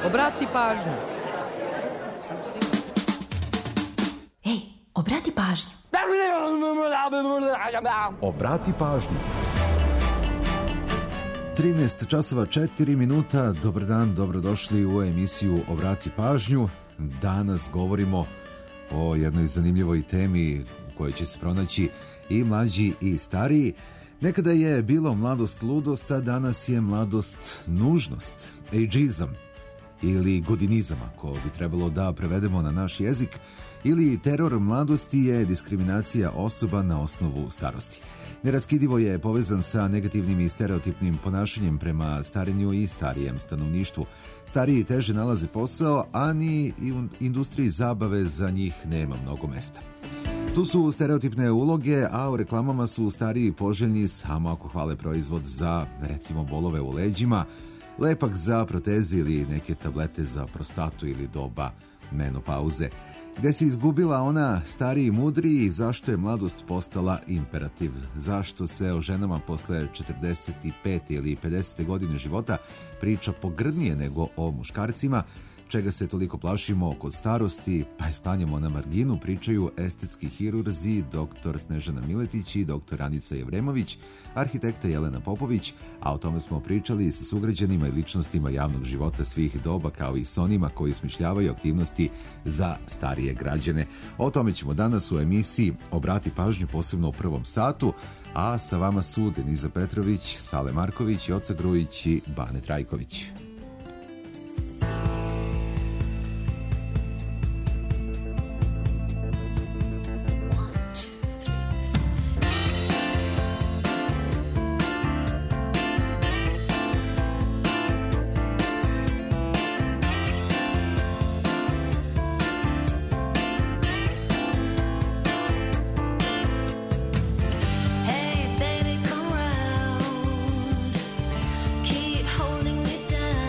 Obrati pažnju. Ej, obrati pažnju. Obrati pažnju. 13 časova 4 minuta. Dobar dan, dobrodošli u emisiju Obrati pažnju. Danas govorimo o jednoj zanimljivoj temi u kojoj će se pronaći i mlađi i stariji. Nekada je bilo mladost ludost, a danas je mladost nužnost, ageizam ili godinizam, ako bi trebalo da prevedemo na naš jezik, ili teror mladosti je diskriminacija osoba na osnovu starosti. Neraskidivo je povezan sa negativnim i stereotipnim ponašanjem prema starenju i starijem stanovništvu. Stariji teže nalaze posao, a ni i u industriji zabave za njih nema mnogo mesta. Tu su stereotipne uloge, a u reklamama su stariji poželjni samo ako hvale proizvod za, recimo, bolove u leđima, lepak za proteze ili neke tablete za prostatu ili doba menopauze. Gde se izgubila ona stariji mudriji, zašto je mladost postala imperativ? Zašto se o ženama posle 45. ili 50. godine života priča pogrdnije nego o muškarcima? Čega se toliko plašimo kod starosti, pa je stanjamo na marginu, pričaju estetski hirurzi dr. Snežana Miletić i dr. Anica Jevremović, arhitekta Jelena Popović, a o tome smo pričali sa sugrađanima i ličnostima javnog života svih doba, kao i s onima koji smišljavaju aktivnosti za starije građane. O tome ćemo danas u emisiji Obrati pažnju, posebno u prvom satu, a sa vama su Deniza Petrović, Sale Marković, Joca Grujić i Bane Trajković. Keep holding me down.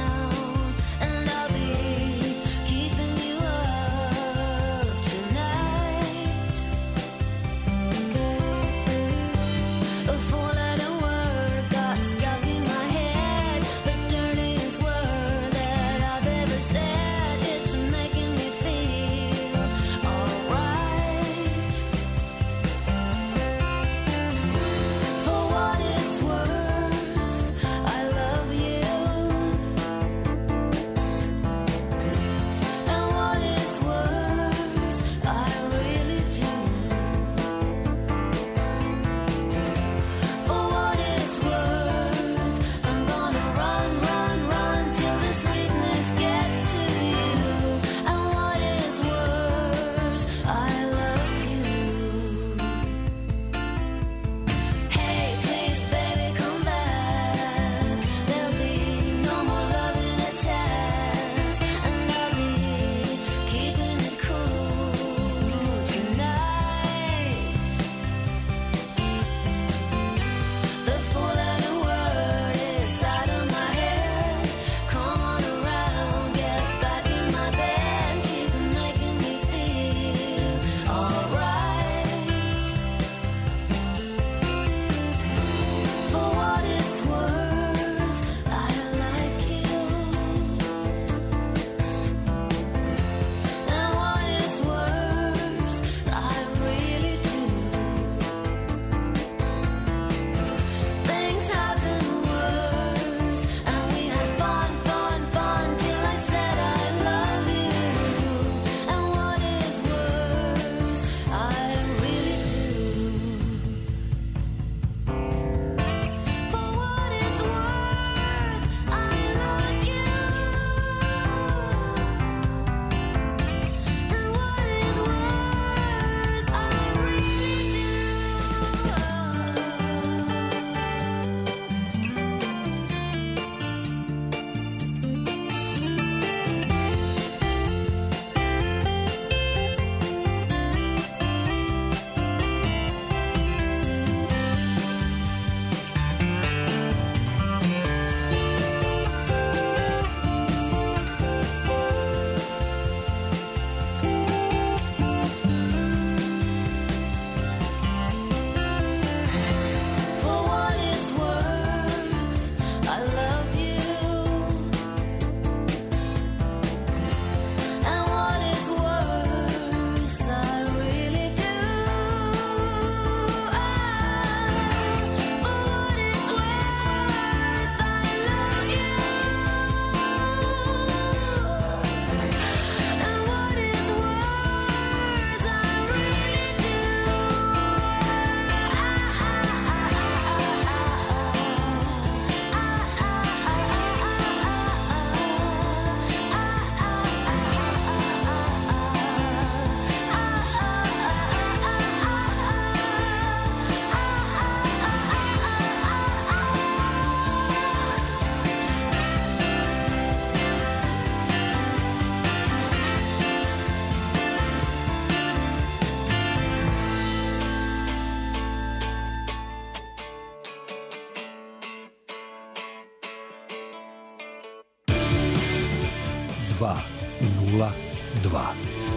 202.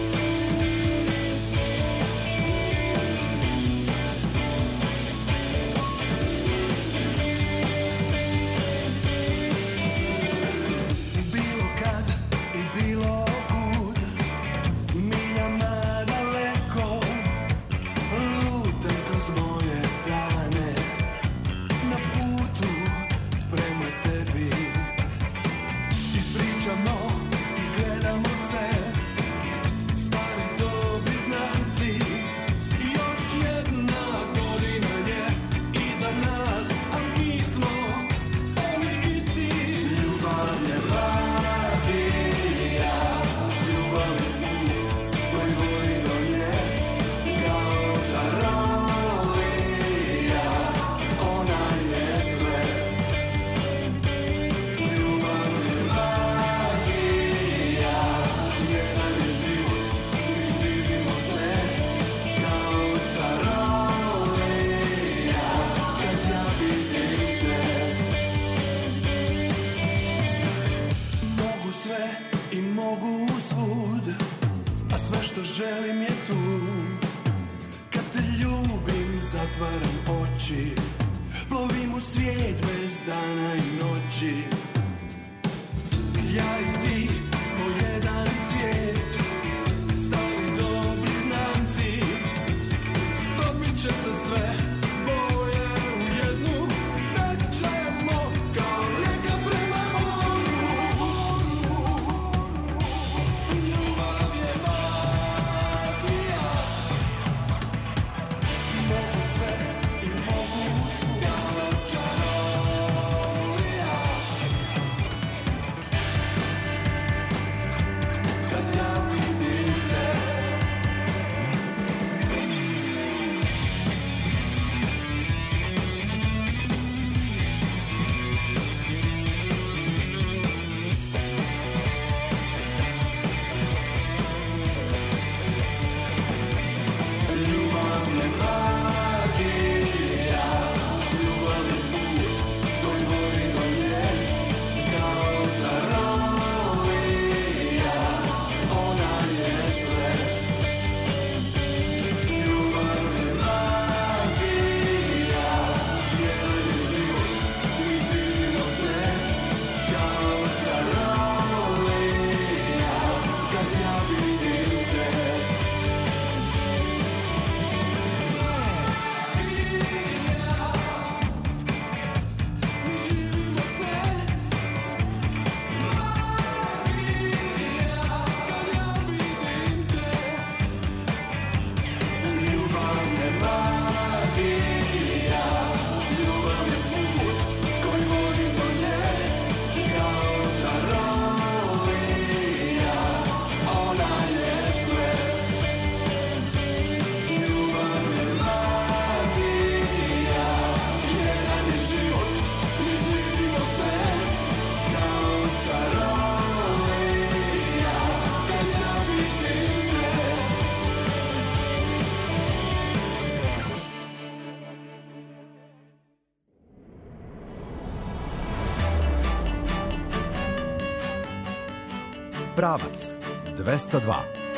Pravac 202.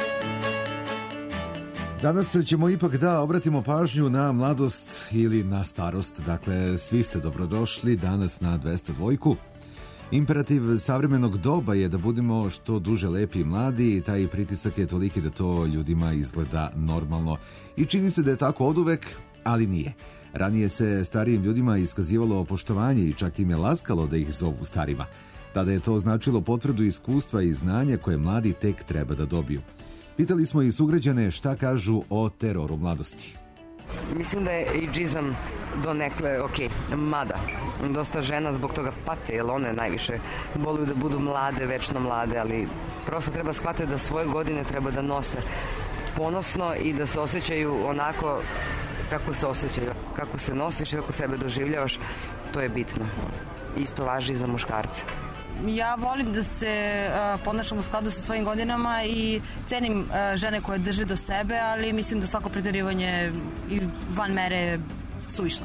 Danas ćemo ipak da obratimo pažnju na mladost ili na starost. Dakle, svi ste dobrodošli danas na 202. Imperativ savremenog doba je da budemo što duže lepi i mladi i taj pritisak je toliki da to ljudima izgleda normalno. I čini se da je tako oduvek, ali nije. Ranije se starijim ljudima iskazivalo poštovanje i čak im je laskalo da ih zovu starima. Tada je to značilo potvrdu iskustva i znanja koje mladi tek treba da dobiju. Pitali smo i sugrađane šta kažu o teroru mladosti. Mislim da je ejdžizam donekle ok, mada dosta žena zbog toga pate, jer one najviše voluju da budu mlade, večno mlade, ali prosto treba shvatiti da svoje godine treba da nose ponosno i da se osjećaju onako kako se osjećaju, kako se nosiš i kako sebe doživljavaš, to je bitno. Isto važi i za muškarce. Ja volim da se ponašam u skladu sa svojim godinama i cenim žene koje drže do sebe, ali mislim da svako preterivanje i van mere je suvišno.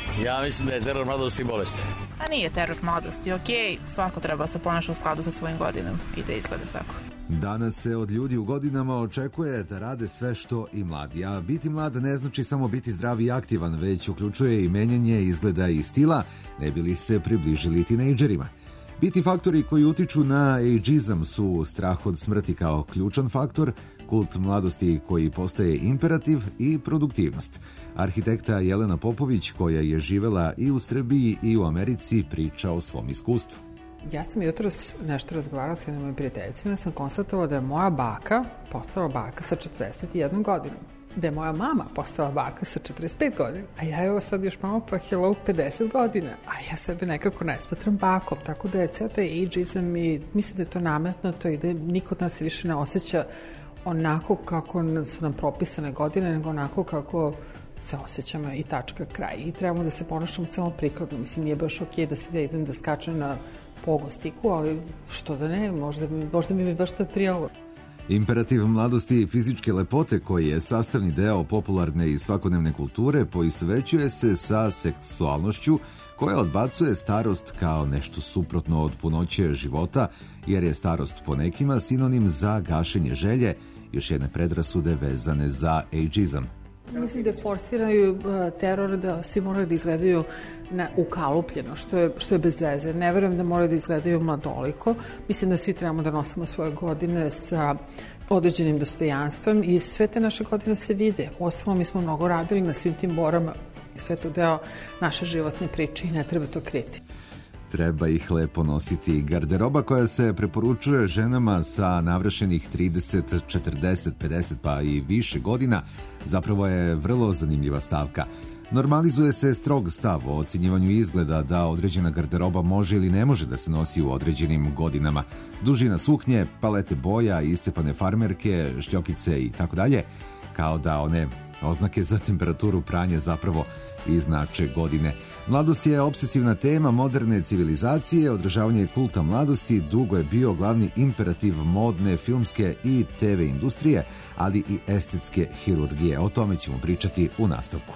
Ja mislim da je teror mladosti bolest. A nije teror mladosti, okej, svako treba se ponaša u skladu sa svojim godinom i da izgleda tako. Danas se od ljudi u godinama očekuje da rade sve što i mladi, a biti mlad ne znači samo biti zdrav i aktivan, već uključuje i menjanje izgleda i stila, ne bi li se približili tinejdžerima. Bitni faktori koji utiču na ageizam su strah od smrti kao ključan faktor, kult mladosti koji postaje imperativ i produktivnost. Arhitekta Jelena Popović, koja je živela i u Srbiji i u Americi, priča o svom iskustvu. Ja sam jutros nešto razgovarala sa jednom mojim prijateljicima, sam konstatovao da je moja baka postala baka sa 41 godinom. Da je moja mama postala baka sa 45 godina, a ja evo sad još malo pa hello 50 godina, a ja sebe nekako ne smatram bakom, tako da je ceo taj ageizam i mislim da je to nametnuto i da niko od nas se više ne osjeća onako kako su nam propisane godine, nego onako kako se osjećamo i tačka kraj. I trebamo da se ponašamo samo prikladno. Mislim, nije baš okej da se idem da skačem na pogostiku, ali što da ne, možda mi baš to prijelo. Imperativ mladosti i fizičke lepote, koji je sastavni deo popularne i svakodnevne kulture, poistovećuje se sa seksualnošću koja odbacuje starost kao nešto suprotno od punoće života, jer je starost po nekima sinonim za gašenje želje, još jedne predrasude vezane za ageizam. Mislim da forsiraju teror da svi moraju da izgledaju ukalupljeno, što je bez veze. Ne verujem da moraju da izgledaju mladoliko. Mislim da svi trebamo da nosimo svoje godine sa određenim dostojanstvom i sve te naše godine se vide. Uostalom, mi smo mnogo radili na svim tim borama i sve to deo naše životne priče i ne treba to kriti. Treba ih lepo nositi. Garderoba koja se preporučuje ženama sa navršenih 30, 40, 50 pa i više godina zapravo je vrlo zanimljiva stavka. Normalizuje se strog stav o ocjenjivanju izgleda da određena garderoba može ili ne može da se nosi u određenim godinama. Dužina suknje, palete boja, iscepane farmerke, šljokice i tako dalje, kao da one oznake za temperaturu pranja zapravo i znače godine. Mladost je obsesivna tema moderne civilizacije, održavanje kulta mladosti dugo je bio glavni imperativ modne, filmske i TV industrije, ali i estetske hirurgije. O tome ćemo pričati u nastavku.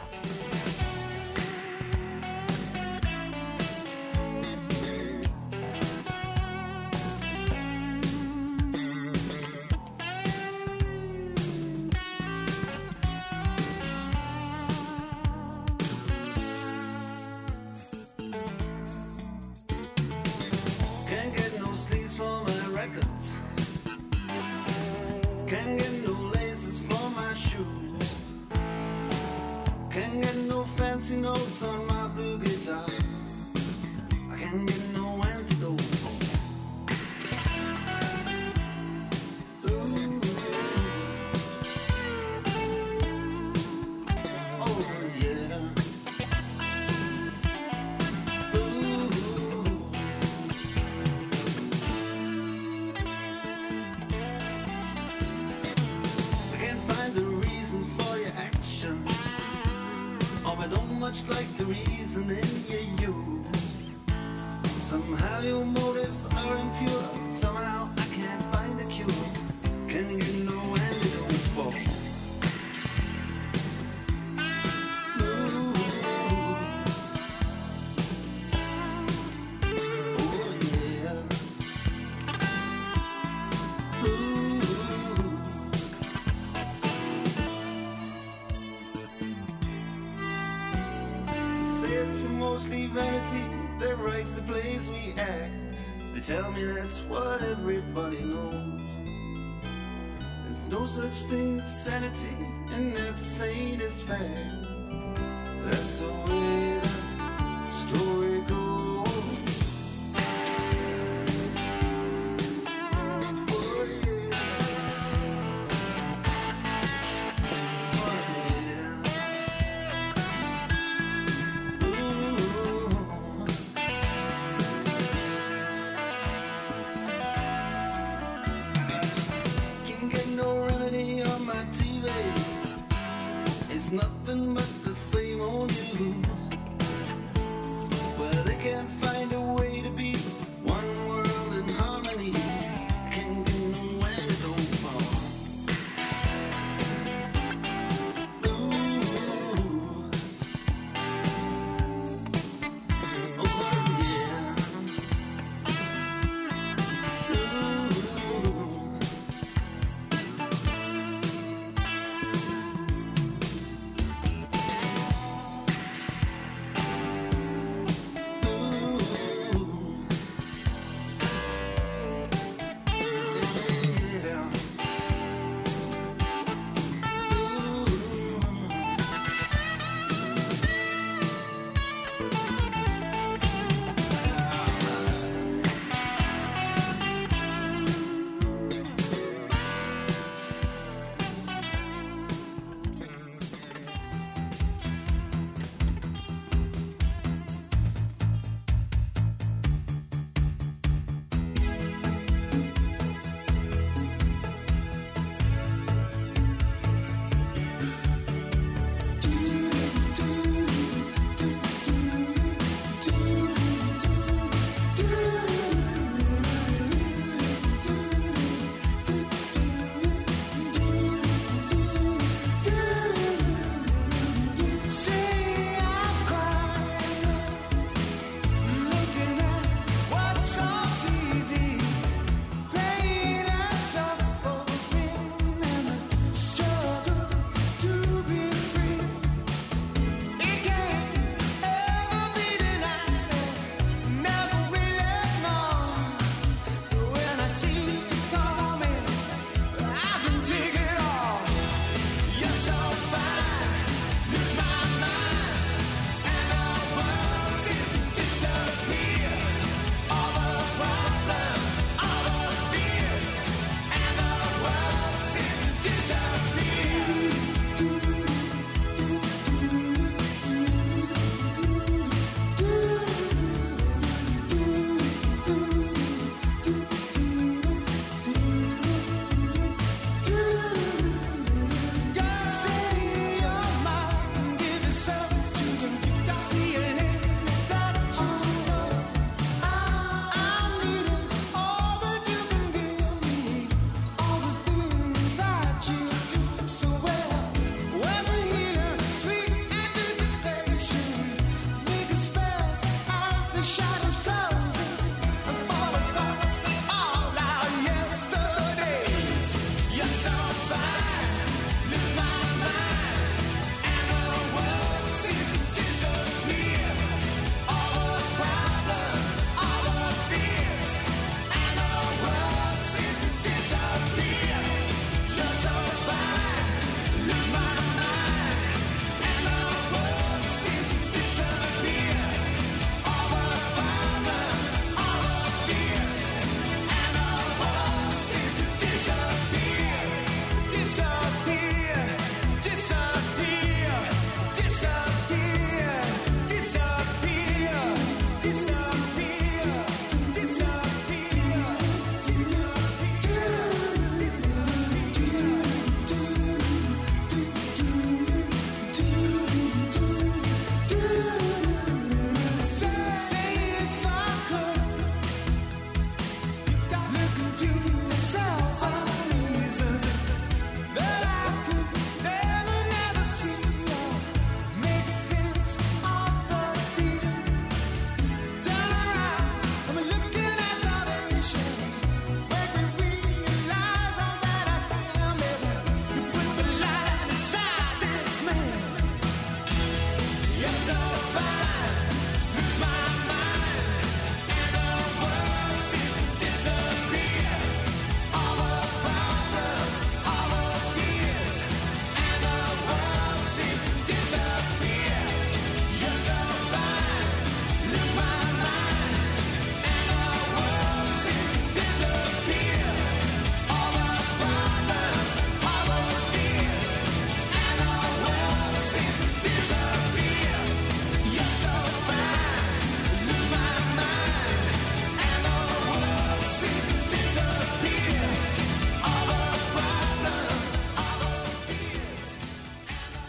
Mostly vanity that writes the plays we act. They tell me that's what everybody knows. There's no such thing as sanity, and that's sadist fact. That's the way the story goes. Oh yeah. Oh yeah. Nothing but the same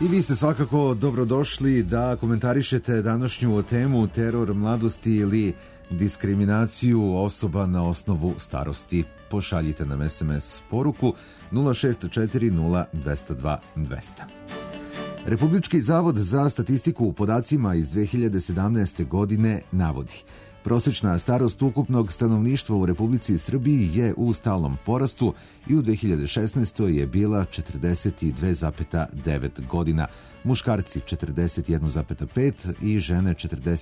I vi ste svakako dobrodošli da komentarišete današnju temu teror mladosti ili diskriminaciju osoba na osnovu starosti. Pošaljite nam SMS poruku 064 0202 200. Republički zavod za statistiku u podacima iz 2017. godine navodi: prosječna starost ukupnog stanovništva u Republici Srbiji je u stalnom porastu i u 2016. je bila 42,9 godina, muškarci 41,5 i žene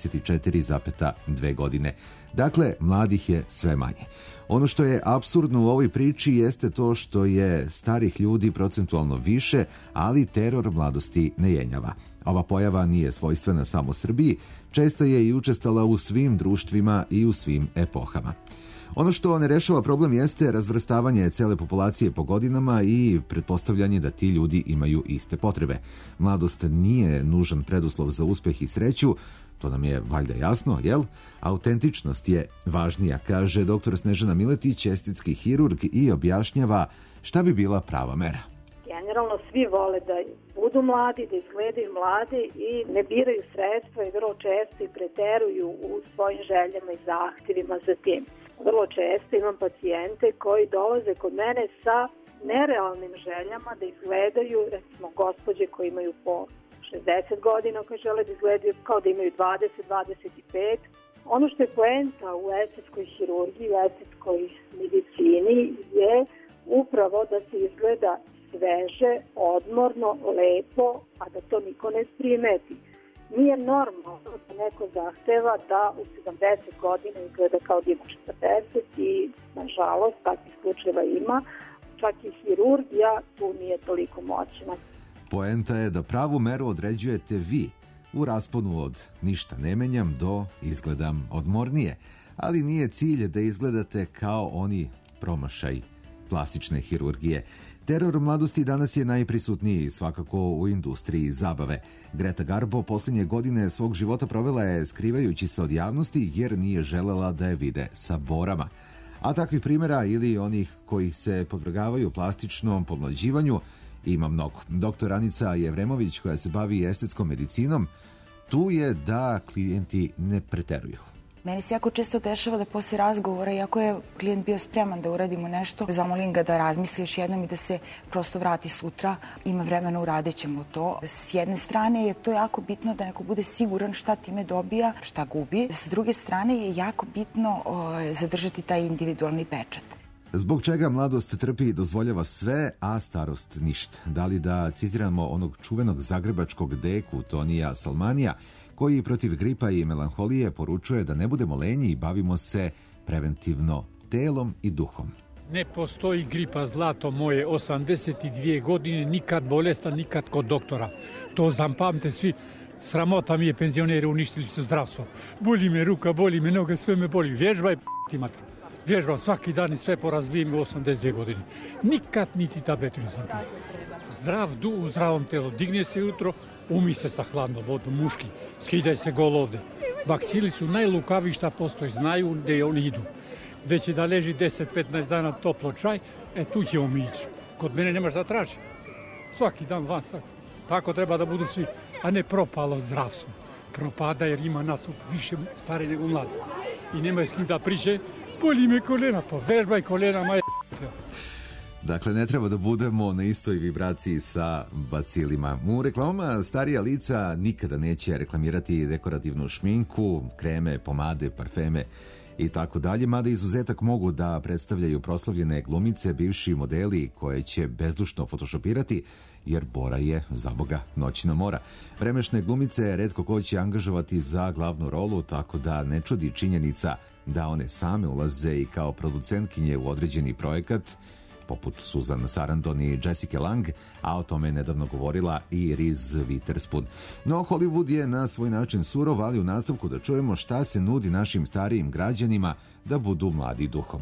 44,2 godine. Dakle, mladih je sve manje. Ono što je apsurdno u ovoj priči jeste to što je starih ljudi procentualno više, ali teror mladosti ne jenjava. Ova pojava nije svojstvena samo Srbiji, često je i učestala u svim društvima i u svim epohama. Ono što ne rešava problem jeste razvrstavanje cele populacije po godinama i pretpostavljanje da ti ljudi imaju iste potrebe. Mladost nije nužan preduslov za uspeh i sreću, to nam je valjda jasno, jel? Autentičnost je važnija, kaže dr. Snežana Miletić, estetski hirurg, i objašnjava šta bi bila prava mera. Generalno svi vole da budu mladi, da izgledaju mladi i ne biraju sredstva i vrlo često i preteruju u svojim željama i zahtjevima za tim. Vrlo često imam pacijente koji dolaze kod mene sa nerealnim željama da izgledaju, recimo gospođe koji imaju po 60 godina, koji žele da izgledaju kao da imaju 20-25. Ono što je poenta u estetskoj hirurgiji, u estetskoj medicini je upravo da se izgleda sveže, odmorno, lepo, a da to niko ne primeti. Nije normalno da neko zahteva da u 70 godina izgleda kao da ima 40 i, nažalost, takvih slučajeva ima. Čak i hirurgija tu nije toliko moćna. Poenta je da pravu meru određujete vi, u rasponu od ništa ne menjam do izgledam odmornije, ali nije cilj da izgledate kao oni promašaj plastične hirurgije. Teror mladosti danas je najprisutniji svakako u industriji zabave. Greta Garbo posljednje godine svog života provela je skrivajući se od javnosti jer nije želela da je vide sa borama. A takvih primjera ili onih koji se podvrgavaju plastičnom pomlađivanju ima mnogo. Dr. Anica Jevremović, koja se bavi estetskom medicinom, tu je da klijenti ne preteruju. Meni se jako često dešava da posle razgovora, iako je klijent bio spreman da uradimo nešto, zamolim ga da razmisli još jednom i da se prosto vrati sutra. Ima vremena, uradit ćemo to. S jedne strane je to jako bitno da neko bude siguran šta time dobija, šta gubi. S druge strane je jako bitno zadržati taj individualni pečat. Zbog čega mladost trpi i dozvoljava sve, a starost ništa? Da li da citiramo onog čuvenog zagrebačkog deku Tonija Salmanija, koji protiv gripa i melanholije poručuje da ne budemo lenji i bavimo se preventivno telom i duhom. Ne postoji gripa, zlato moje, 82 godine, nikad bolestan, nikad kod doktora. To zapamte svi. Sramota mi je, penzioneri uništili su zdravstvo. Boli me ruka, boli me noga, sve me boli. Vježbaj, p***imate. Vježbam svaki dan i sve porazbijem u 82 godine. Nikad niti tabletu nisam pio. Zdrav duh u zdravom telu. Digne se jutro, umi se sa hladnom vodom, muški. Skidaj se gol ovde. Bakcili su najlukaviji šta postoji. Znaju gde oni idu. Gde će da leži 10-15 dana toplo čaj, tu ćemo mi ići. Kod mene nema šta traži. Svaki dan van, svaki. Tako treba da budu svi, a ne propalo zdravstvo. Propada jer ima nas više stari nego mladi. I nemaju s kim da priče. Boli me kolena, pa vežbaj kolena, maje. Dakle, ne treba da budemo na istoj vibraciji sa bacilima. U reklamama starija lica nikada neće reklamirati dekorativnu šminku, kreme, pomade, parfeme i tako dalje, mada izuzetak mogu da predstavljaju proslavljene glumice, bivši modeli koje će bezdušno fotošopirati, jer bora je, za Boga, noćna mora. Vremešne glumice retko ko će angažovati za glavnu rolu, tako da ne čudi činjenica da one same ulaze i kao producentkinje u određeni projekat, poput Susan Sarandon i Jessica Lange, a o tome je nedavno govorila i Reese Witherspoon. No, Hollywood je na svoj način surov, ali u nastavku da čujemo šta se nudi našim starijim građanima da budu mladi duhom.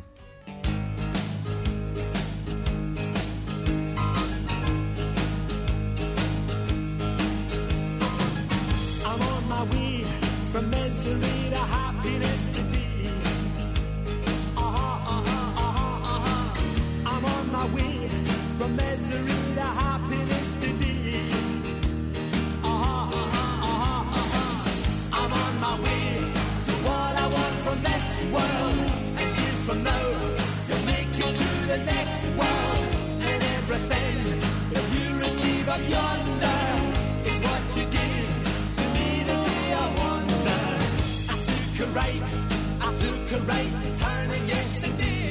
the next world, and everything that you receive up yonder is what you give to me the day I wonder. I took a right turning yesterday.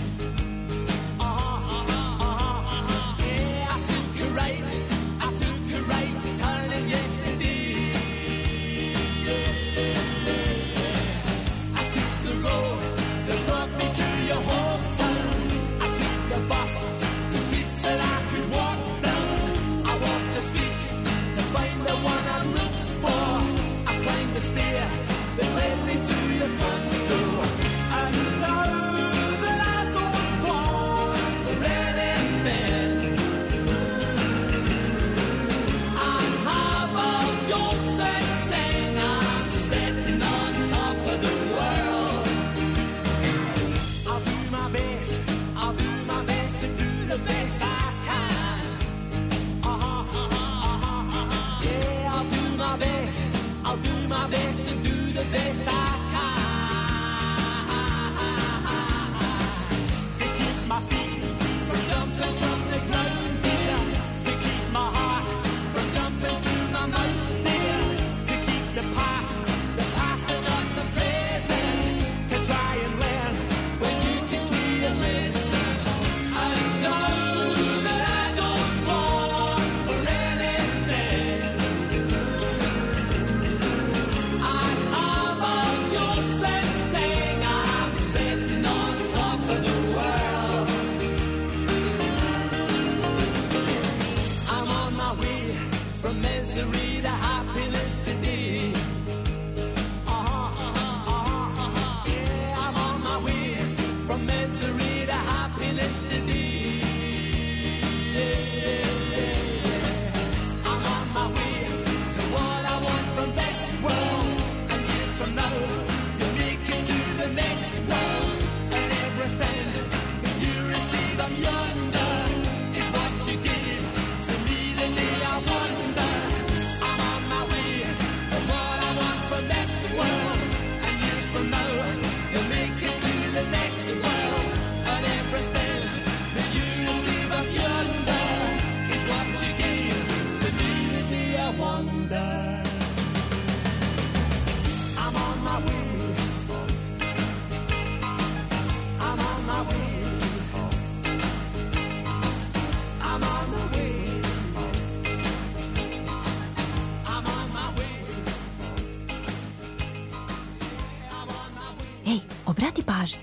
Yeah, I took a right turning yesterday. I took the road that brought me to your hometown. I took the bus to streets that I could walk down. I walked the streets to find the one I looked for. I climbed the stair that led me to your front door. And now that I don't want for anything, I have all Joseph saying I'm sitting on top of the world. I'll do my best to do the best I can. Yeah, I'll do my best to do the best I can. To keep my feet from jumping from the ground, dear. To keep my heart from jumping through my mouth, dear. To keep the past and not the present. To try and learn when you teach me a lesson. I know that I don't want for anything. I have all Joseph saying I'm sitting on top of the world. I'm on my way from misery to happiness today. Yeah, I'm on my way from misery to happiness today. I'm on my way to what I want from this world. And years from now, you'll make it to the next world. And everything that you receive up yonder is what you give to me the day I wonder. I'm on my way to what I want from this world. And years from now, you'll make it to the next world. And everything that you receive up yonder is what you give to me the day I wonder. I'm on my way. I'm on my way. I'm on my way. I'm on my way. I'm on my way. Ej, obrati pažnju.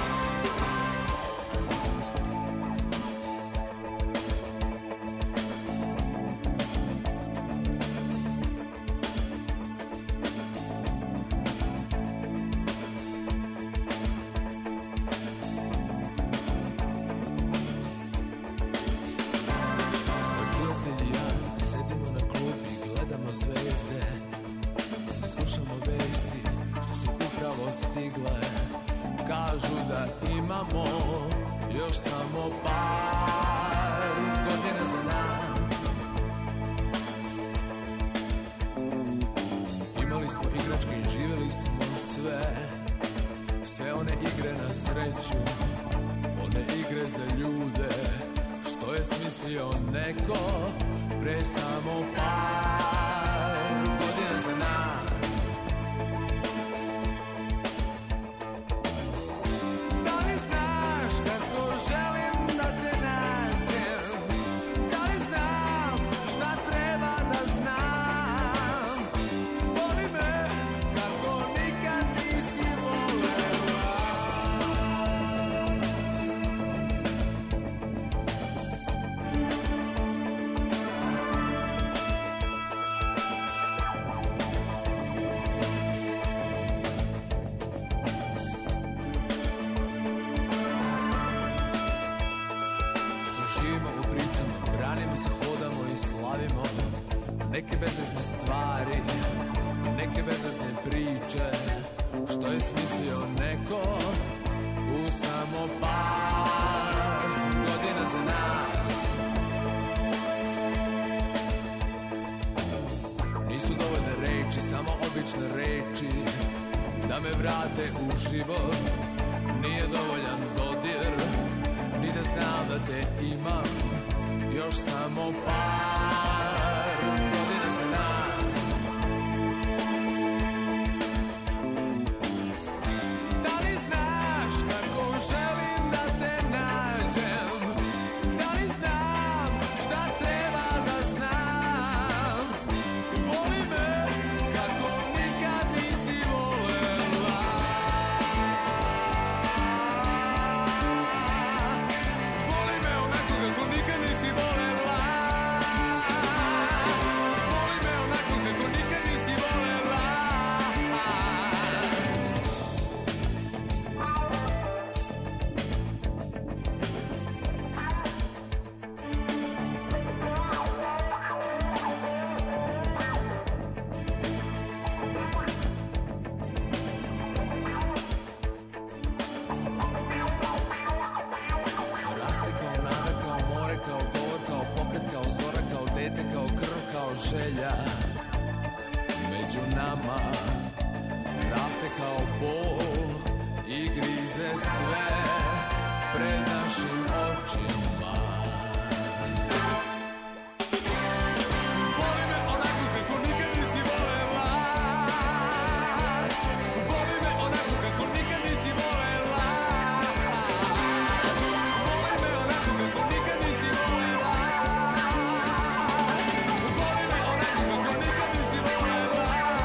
Prijatelji i ja sedimo na klupi, gledamo zvezde, slušamo vesti što su upravo stigle. Kažu da imamo još samo par godina za nas. Imali smo igračke i živjeli smo sve one igre na sreću, one igre za ljude, što je smislio neko pre samo par godina za nas. Da li znaš kako želim da te nađem? Da li znam šta treba da znam? Voli me kako nikad nisi volela. Živimo u pričama, branimo se, hodamo i slavimo neke bezvezne stvari, neke bezvezne priče, što je smislio neko u samo par godina za nas. Nisu dovoljne reči, samo obične reči, da me vrate u život. Nije dovoljan dodir, ni da znam da te imam još samo par godina za nas. Da li znaš kako želim da te nađem? Da li znam šta treba da znam? Voli me kako nikad nisi volela. Voli me onako kako nikad nisi volela. Voli me onako kako nikad nisi volela. Raste kao nada, kao more, kao govor, kao pokret, kao zora, kao dete, kao krv, kao želja. Među nama raste kao bol i grize sve pred našim očima. Voli me onako kako nikad nisi volela. Voli me onako kako nikad nisi volela. Voli me onako kako nikad nisi volela. Voli me onako kako nikad nisi volela.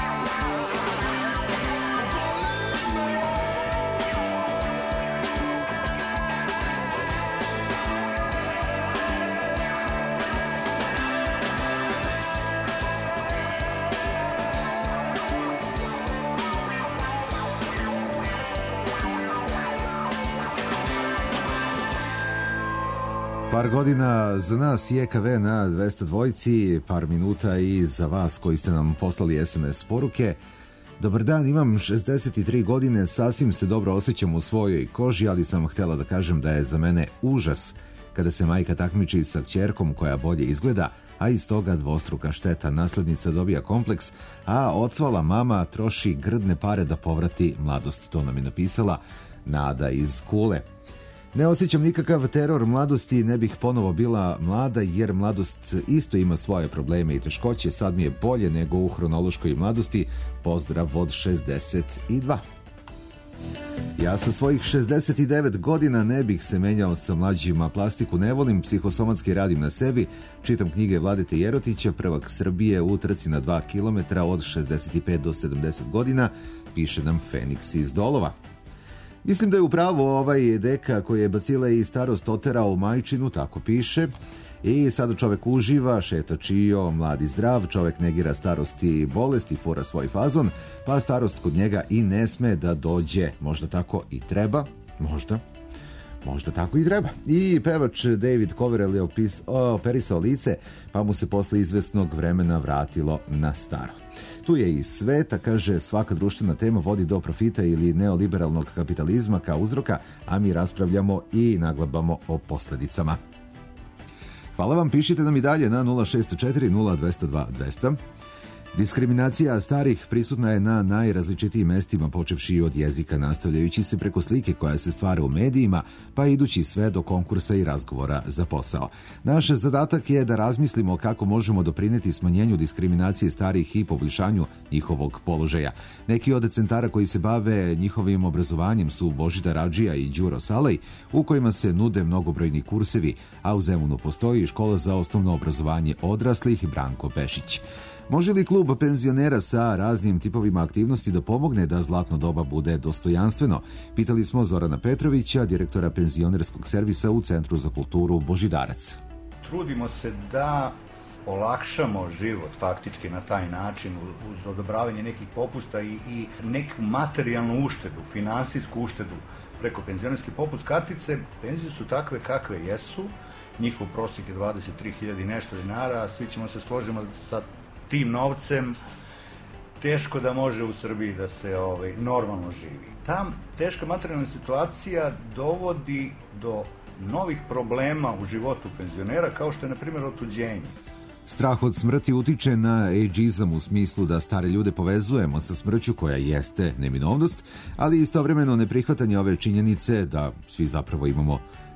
Par godina za nas JKV na 202, par minuta i za vas koji ste nam poslali SMS poruke. Dobar dan, imam 63 godine, sasvim se dobro osjećam u svojoj koži, ali sam htjela da kažem da je za mene užas kada se majka takmiči sa kćerkom koja bolje izgleda, a iz toga dvostruka šteta. Naslednica dobija kompleks, a odsvala mama troši grdne pare da povrati mladost. To nam je napisala Nada iz Kule. Ne osjećam nikakav teror mladosti, ne bih ponovo bila mlada jer mladost isto ima svoje probleme i teškoće, sad mi je bolje nego u hronološkoj mladosti. Pozdrav od 62. Ja sa svojih 69 godina ne bih se menjao sa mlađima, plastiku ne volim, psihosomatski radim na sebi, čitam knjige Vladete Jerotića, prvak Srbije u trci na 2 km od 65 do 70 godina, piše nam Feniks iz Dolova. Mislim da je upravo ovaj deka koji je bacile i starost oterao u majčinu, tako piše. I sada čovek uživa, šeta čio, mladi zdrav, čovek negira starost i bolest i fura svoj fazon, pa starost kod njega i ne sme da dođe. Možda tako i treba, možda tako i treba. I pevač David Coverell je operisao lice, pa mu se posle izvesnog vremena vratilo na staro. Tu je i sveta, kaže, svaka društvena tema vodi do profita ili neoliberalnog kapitalizma kao uzroka, a mi raspravljamo i naglabamo o posledicama. Hvala vam, pišite nam i dalje na 064 0202 200. Diskriminacija starih prisutna je na najrazličitijim mestima, počevši od jezika, nastavljajući se preko slike koja se stvara u medijima, pa idući sve do konkursa i razgovora za posao. Naš zadatak je da razmislimo kako možemo doprineti smanjenju diskriminacije starih i poboljšanju njihovog položaja. Neki od centara koji se bave njihovim obrazovanjem su Božidar Adžija i Đuro Salej, u kojima se nude mnogobrojni kursevi, a u Zemunu postoji škola za osnovno obrazovanje odraslih Branko Pešić. Može li klub penzionera sa raznim tipovima aktivnosti da pomogne da zlatno doba bude dostojanstveno? Pitali smo Zorana Petrovića, direktora penzionerskog servisa u Centru za kulturu Božidarac. Trudimo se da olakšamo život faktički na taj način uz odobravanje nekih popusta i neku materijalnu uštedu, finansijsku uštedu preko penzionerske popust kartice. Penzije su takve kakve jesu, njihov prosjek je 23.000 nešto dinara, svi ćemo se složiti sa tim novcem teško da može u Srbiji da se normalno živi. Ta teška materijalna situacija dovodi do novih problema u životu penzionera, kao što je, na primjer, otuđenje. Strah od smrti utiče na ageizam u smislu da stare ljude povezujemo sa smrću koja jeste neminovnost, ali istovremeno neprihvatanje ove činjenice da svi zapravo imamo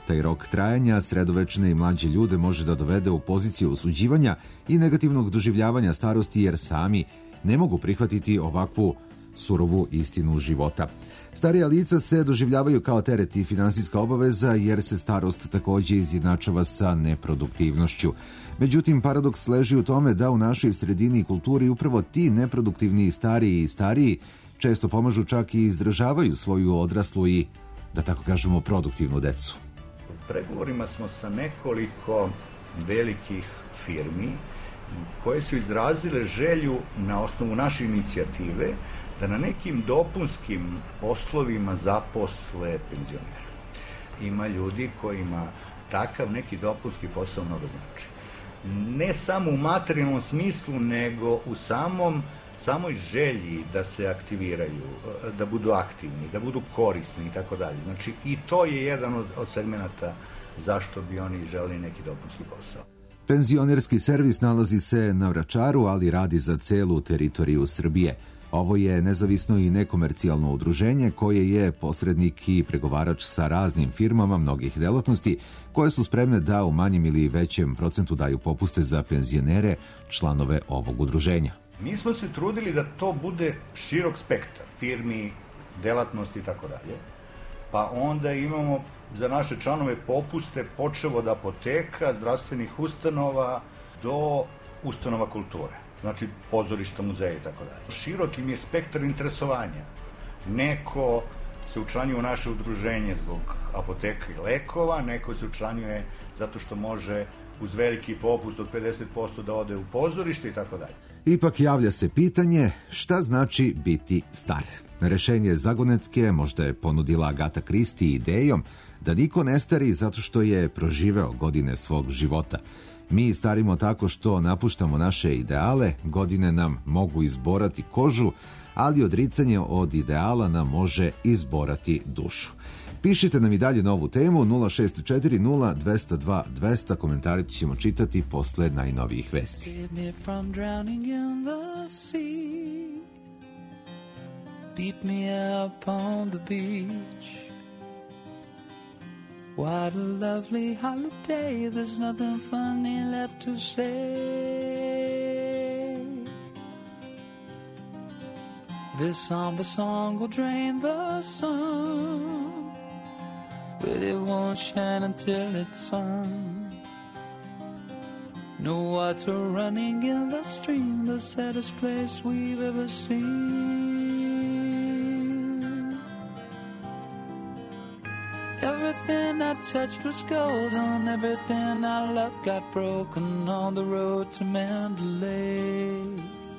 Taj rok trajanja sredovečne i mlađe ljude može da dovede u poziciju osuđivanja i negativnog doživljavanja starosti jer sami ne mogu prihvatiti ovakvu surovu istinu života. Starija lica se doživljavaju kao teret i finansijska obaveza jer se starost takođe izjednačava sa neproduktivnošću. Međutim, paradoks leži u tome da u našoj sredini i kulturi upravo ti neproduktivni stariji i stariji često pomažu čak i izdržavaju svoju odraslu i, da tako kažemo, produktivnu decu. U pregovorima smo sa nekoliko velikih firmi koje su izrazile želju na osnovu naše inicijative da na nekim dopunskim poslovima zaposle penzionera. Ima ljudi kojima takav neki dopunski posao mnogo znači. Ne samo u materijalnom smislu, nego u samoj želji da se aktiviraju, da budu aktivni, da budu korisni i tako dalje. Znači, i to je jedan od segmenata zašto bi oni želeli neki dopunski posao. Penzionerski servis nalazi se na Vračaru, ali radi za celu teritoriju Srbije. Ovo je nezavisno i nekomercijalno udruženje koje je posrednik i pregovarač sa raznim firmama mnogih delatnosti koje su spremne da u manjem ili većem procentu daju popuste za penzionere, članove ovog udruženja. Mi smo se trudili da to bude širok spektar firmi, delatnosti i tako dalje. Pa onda imamo za naše članove popuste počevo od apoteka, zdravstvenih ustanova do ustanova kulture. Znači pozorišta, muzeja i tako dalje. Širok im je spektar interesovanja. Neko se učlanjuje u naše udruženje zbog apoteka i lekova, neko se učlanjuje zato što može uz veliki popust od 50% da ode u pozorište i tako dalje. Ipak javlja se pitanje šta znači biti star. Rešenje zagonetke možda je ponudila Agata Kristi idejom da niko ne stari zato što je proživeo godine svog života. Mi starimo tako što napuštamo naše ideale, godine nam mogu izborati kožu, ali odricanje od ideala nam može izborati dušu. Pišite nam i dalje na ovu temu 064 0202 200, komentari ćemo čitati posle najnovijih vesti. Save me from drowning in the sea. Beat me up on the beach. What a lovely holiday, there's nothing funny left to say. This somber song will drain the sun, but it won't shine until it's sung. No water running in the stream, the saddest place we've ever seen. Everything I touched was golden, everything I loved got broken on the road to Mandalay.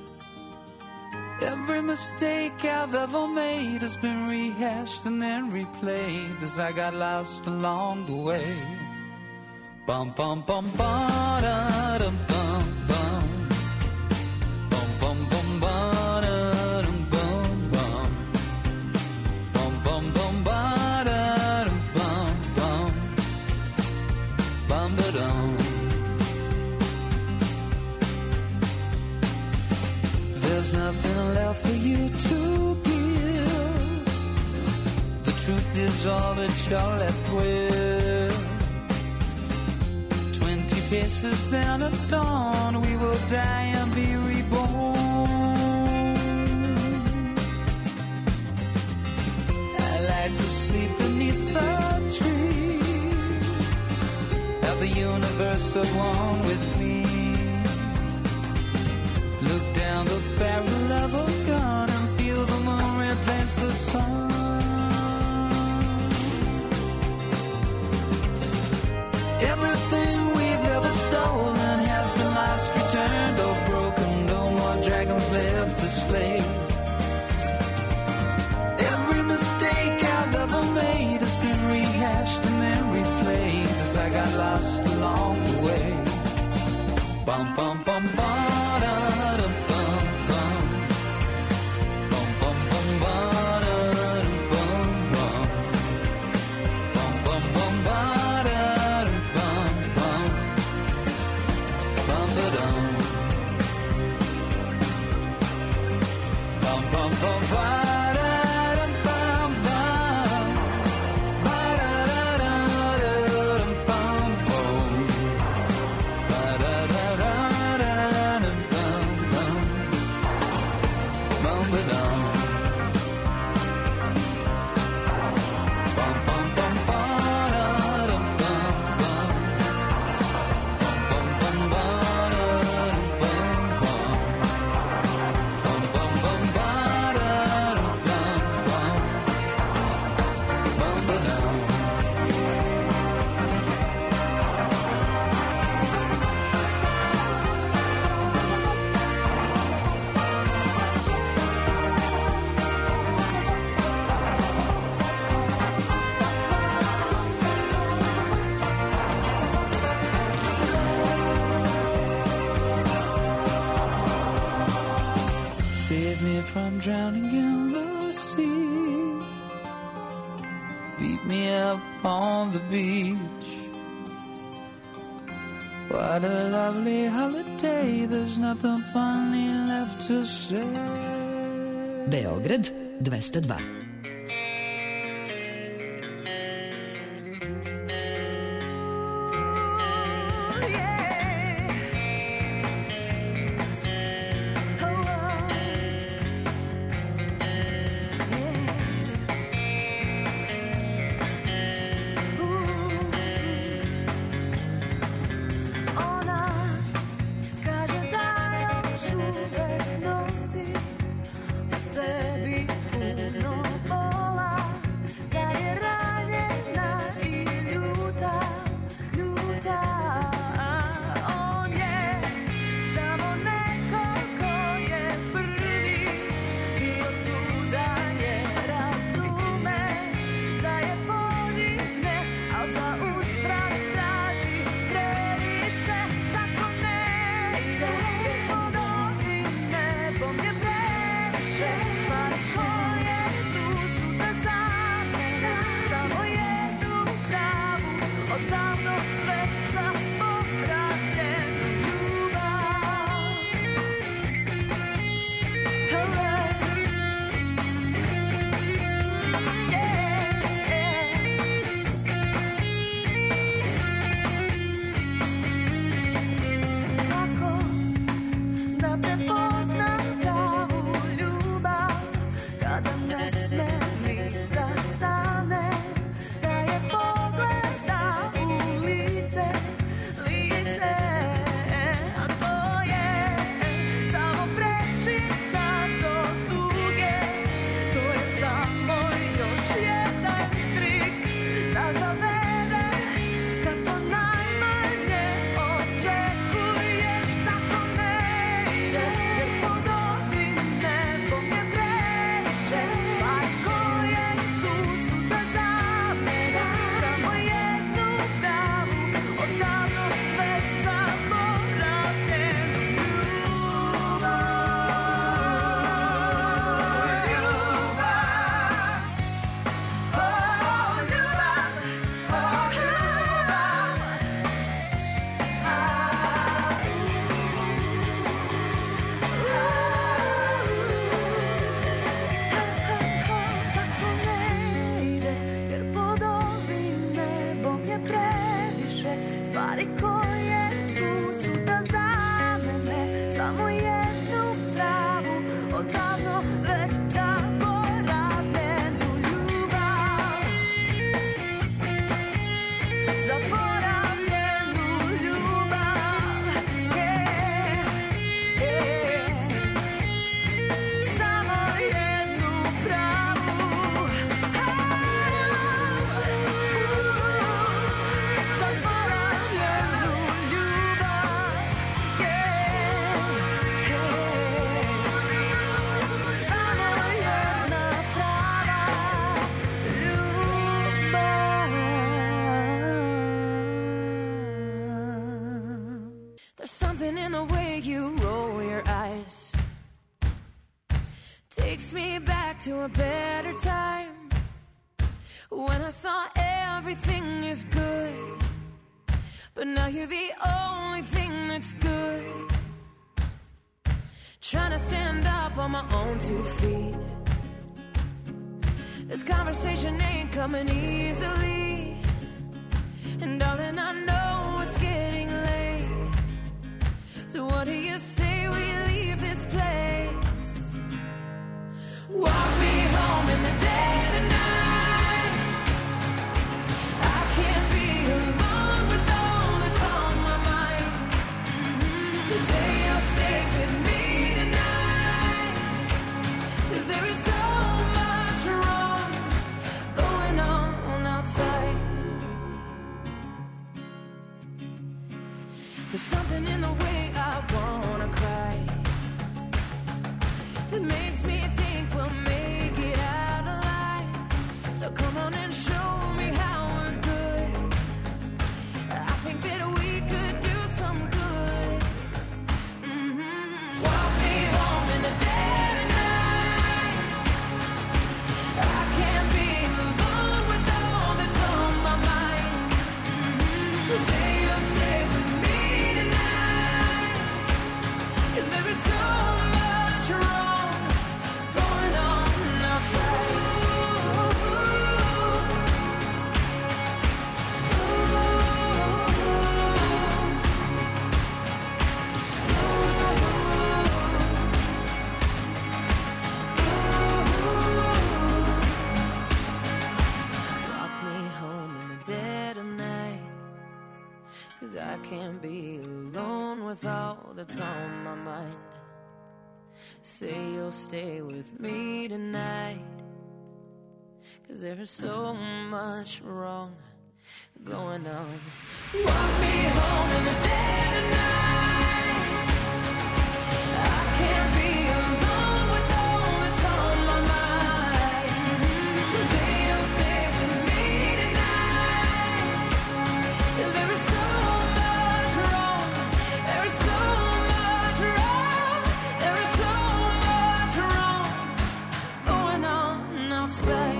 Every mistake I've ever made has been rehashed and then replayed as I got lost along the way. Bum bum bum ba da dum bum bum. Bum bum bum ba da dum bum bum. Bum bum bum ba da dum bum bum. Bum ba dum. There's nothing left for you to give. The truth is all that you're left with. 20 paces then at dawn, we will die and be reborn. I like to sleep beneath the tree, have the universe at one with me. Look down the barrel of a gun and feel the moon replace the sun. Everything we've ever stolen has been lost, returned, or broken. No more dragons left to slay. Every mistake I've ever made has been rehashed and then replayed as I got lost along the way. Bum bum bum ba da dum bum bum. Bum bum bum ba da dum bum bum. Bum bum bum ba da dum bum bum. Bum ba dum. Bum bum bum ba da dum bum bum. Ba da da da da drowning in the sea. Beat me up on the beach. What a lovely holiday, there's nothing funny left to say. Beograd 202. Takes me back to a better time when I saw everything is good, but now you're the only thing that's good. Trying to stand up on my own 2 feet. This conversation ain't coming easily, and darling, I know it's getting late. So what do you say we leave this place? Walk me home in the dead of night. I can't be alone with all that's on my mind. So say you'll stay with me tonight, 'cause there is so much wrong going on outside. There's something in the way I wanna cry that makes me think we'll make it out alive. So come on and show me how we're good. I think that we could do some good. Walk me home in the dead of night. 'cause I can't be alone with all that's on my mind. Say you'll stay with me tonight, 'cause there's so much wrong going on. Walk me home in the dead of night. I can't be alone with all that's on my mind. So say you'll stay with me tonight, 'cause there is so much wrong. There is so much wrong. There is so much wrong going on outside.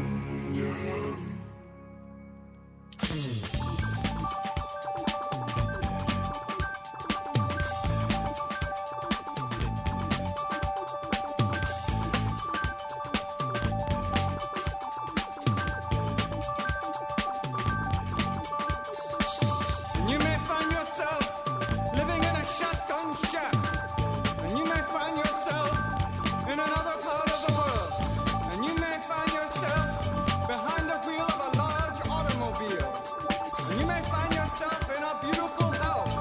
You may find yourself living in a shotgun shack, and you may find yourself in another part of the world, and you may find yourself behind the wheel of a large automobile, and you may find yourself in a beautiful house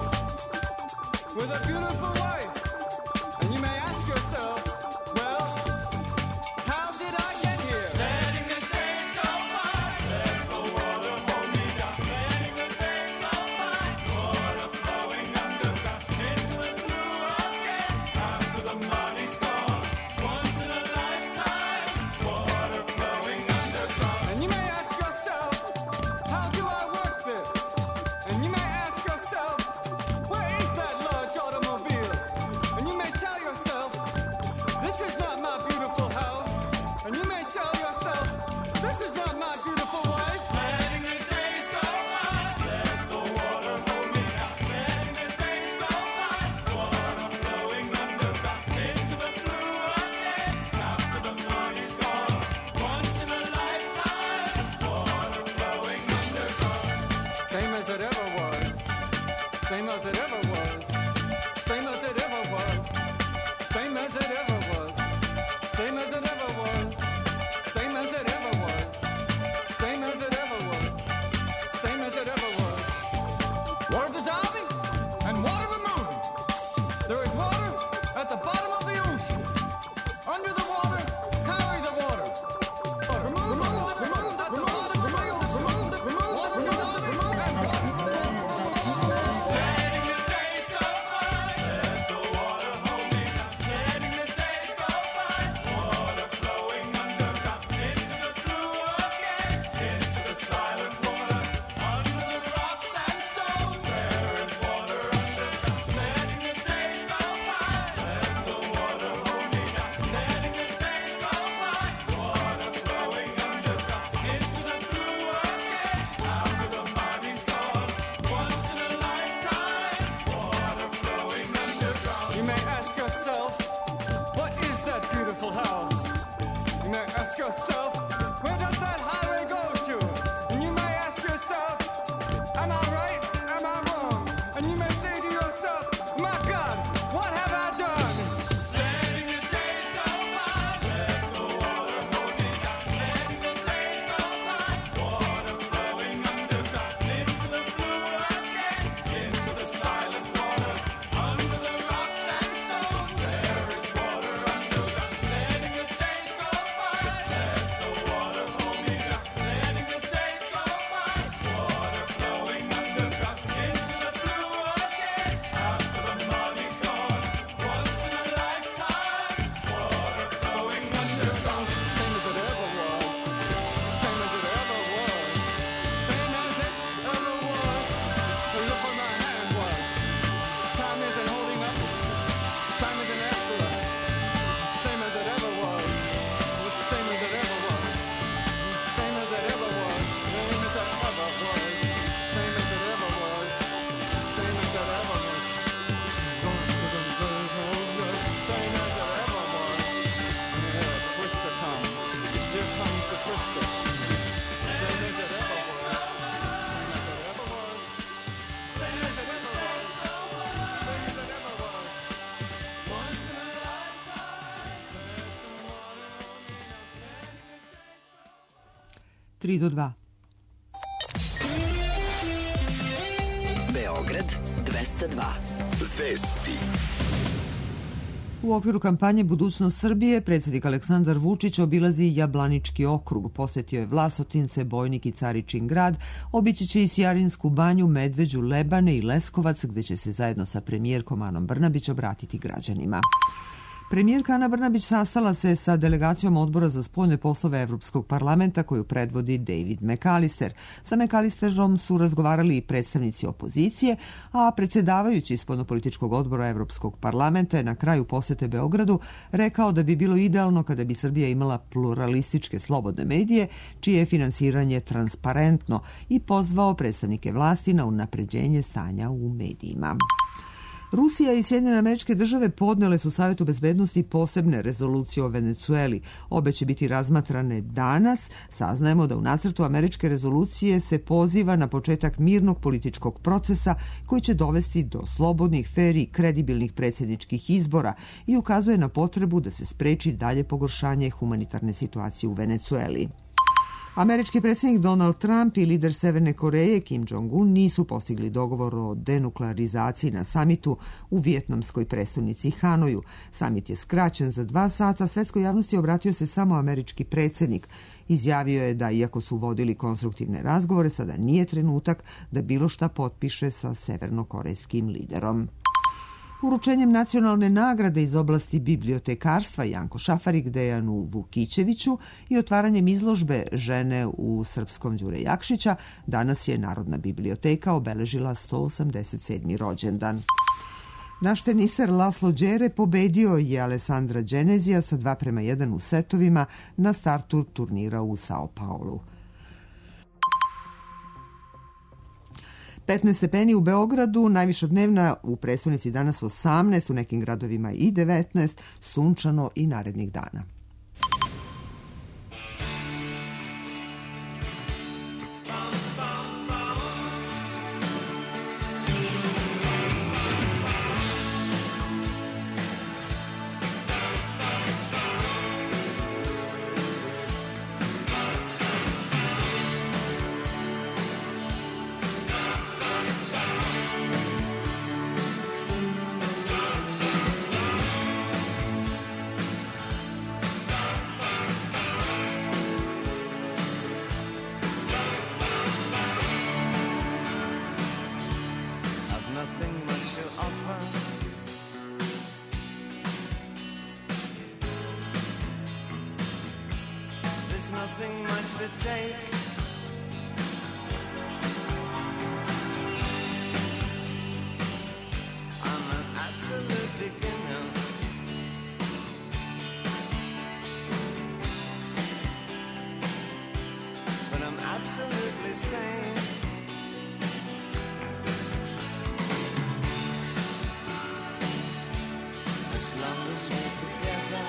with a beautiful wife, and you may ask yourself, well, how did I get here? Letting the days go by, let the water hold me down. Letting the days go by, water flowing underground into the blue again. After the money's gone, once in a lifetime, water flowing underground. And you may ask yourself, how do I work this? And you may ask yourself, where is that large automobile? And you may tell yourself, this is not my beautiful house. And you may tell yourself, this is not my beautiful wife. Letting the days go by, let the water hold me down. Letting the days go by, water flowing underground into the blue again. After the money's gone, once in a lifetime, water flowing underground. Same as it ever was, same as it ever was, same as it ever was, same as it ever was, same as it ever was, same as it ever was, same as it ever was, same as it ever was. Water dissolving and water removing. There is water at the bottom of the ocean. Under the water, carry the water. Remove the water at the bottom of the ocean. Water dissolving and water removing. Letting the days go by, let the water hold me down. Letting the days go by, water flowing underground into the blue again, into the silent water, under the rocks and stones. There is water underground. Letting the days go by, let the water hold me down. Letting the days go by, water flowing underground into the blue again, after the money's gone, once in a lifetime, water flowing underground. You may ask yourself, what is that beautiful house? You may ask yourself, where does that highway go to? And you may ask yourself, am I right? Am I wrong? And you may say to yourself, my God, what have I done? Letting the days go by, let the water hold me down. Letting the days go by, water flowing underground into the blue again, into the silent water, under the rocks and stones. There is water underground. Letting the days go by, let the water hold me down. Letting the days go by, water flowing underground into the blue again, after the money's gone, once in a lifetime, water flowing underground. Same as it ever was, same as it ever was, same as it ever was. Look where my hand was. Time isn't holding up, time isn't after us. Same as it ever was, same as it ever was, same as it ever was, same as it ever was, same as it ever was, same as it ever was. Same as it ever was. Here a twister comes. Here comes the twister. Same as it ever was. Same as it ever was. Same as it ever was. Once in a lifetime. 3 do 2. Beograd 202. Vesti. U okviru kampanje Budućnost Srbije, predsjednik Aleksandar Vučić obilazi Jablanički okrug, posjetio je Vlasotince, Bojnik i Caričin grad, obići će i Sjarinsku banju, Medveđu, Lebane i Leskovac, gdje će se zajedno sa premijerkom Anom Brnabić obratiti građanima. Premijerka Ana Brnabić sastala se sa delegacijom Odbora za spoljne poslove Evropskog parlamenta koju predvodi David McAllister. Sa McAllisterom su razgovarali i predstavnici opozicije, a predsjedavajući spoljnopolitičkog odbora Evropskog parlamenta je na kraju posjete Beogradu rekao da bi bilo idealno kada bi Srbija imala pluralističke slobodne medije, čije je finansiranje transparentno, i pozvao predstavnike vlasti na unapređenje stanja u medijima. Rusija i Sjedinjene Američke Države podnele su Savetu bezbednosti posebne rezolucije o Venecueli. Obe će biti razmatrane danas. Saznajemo da u nacrtu američke rezolucije se poziva na početak mirnog političkog procesa koji će dovesti do slobodnih, fer i kredibilnih predsjedničkih izbora i ukazuje na potrebu da se spreči dalje pogoršanje humanitarne situacije u Venecueli. Američki predsjednik Donald Trump i lider Severne Koreje Kim Jong-un nisu postigli dogovor o denuklearizaciji na samitu u vijetnamskoj prestonici Hanoju. Samit je skraćen za 2 sata, svetskoj javnosti obratio se samo američki predsjednik. Izjavio je da, iako su vodili konstruktivne razgovore, sada nije trenutak da bilo šta potpiše sa severnokorejskim liderom. Uručenjem nacionalne nagrade iz oblasti bibliotekarstva Janko Šafarik Dejanu Vukićeviću i otvaranjem izložbe Žene u srpskom Đure Jakšića, danas je Narodna biblioteka obeležila 187. rođendan. Naš teniser Laslo Đere pobedio je Alessandra Genezija sa 2:1 u setovima na startu turnira u Sao Paulu. 15 stepeni u Beogradu, najviša dnevna u prestonici danas 18, u nekim gradovima i 19, sunčano i narednih dana. Nothing much to take. I'm an absolute beginner. But I'm absolutely sane. As long as we're together.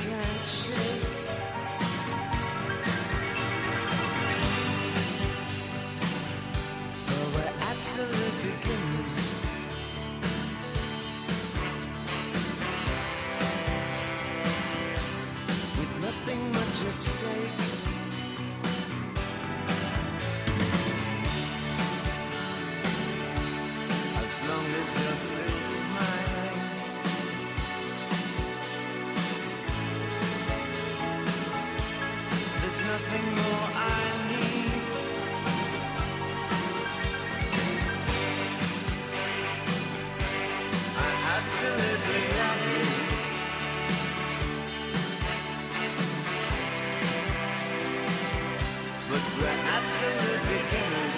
can't shake. But we're absolute beginners. With nothing much at stake. As long as you're still smiling. There's nothing more I need. I absolutely love you. But we're absolute beginners.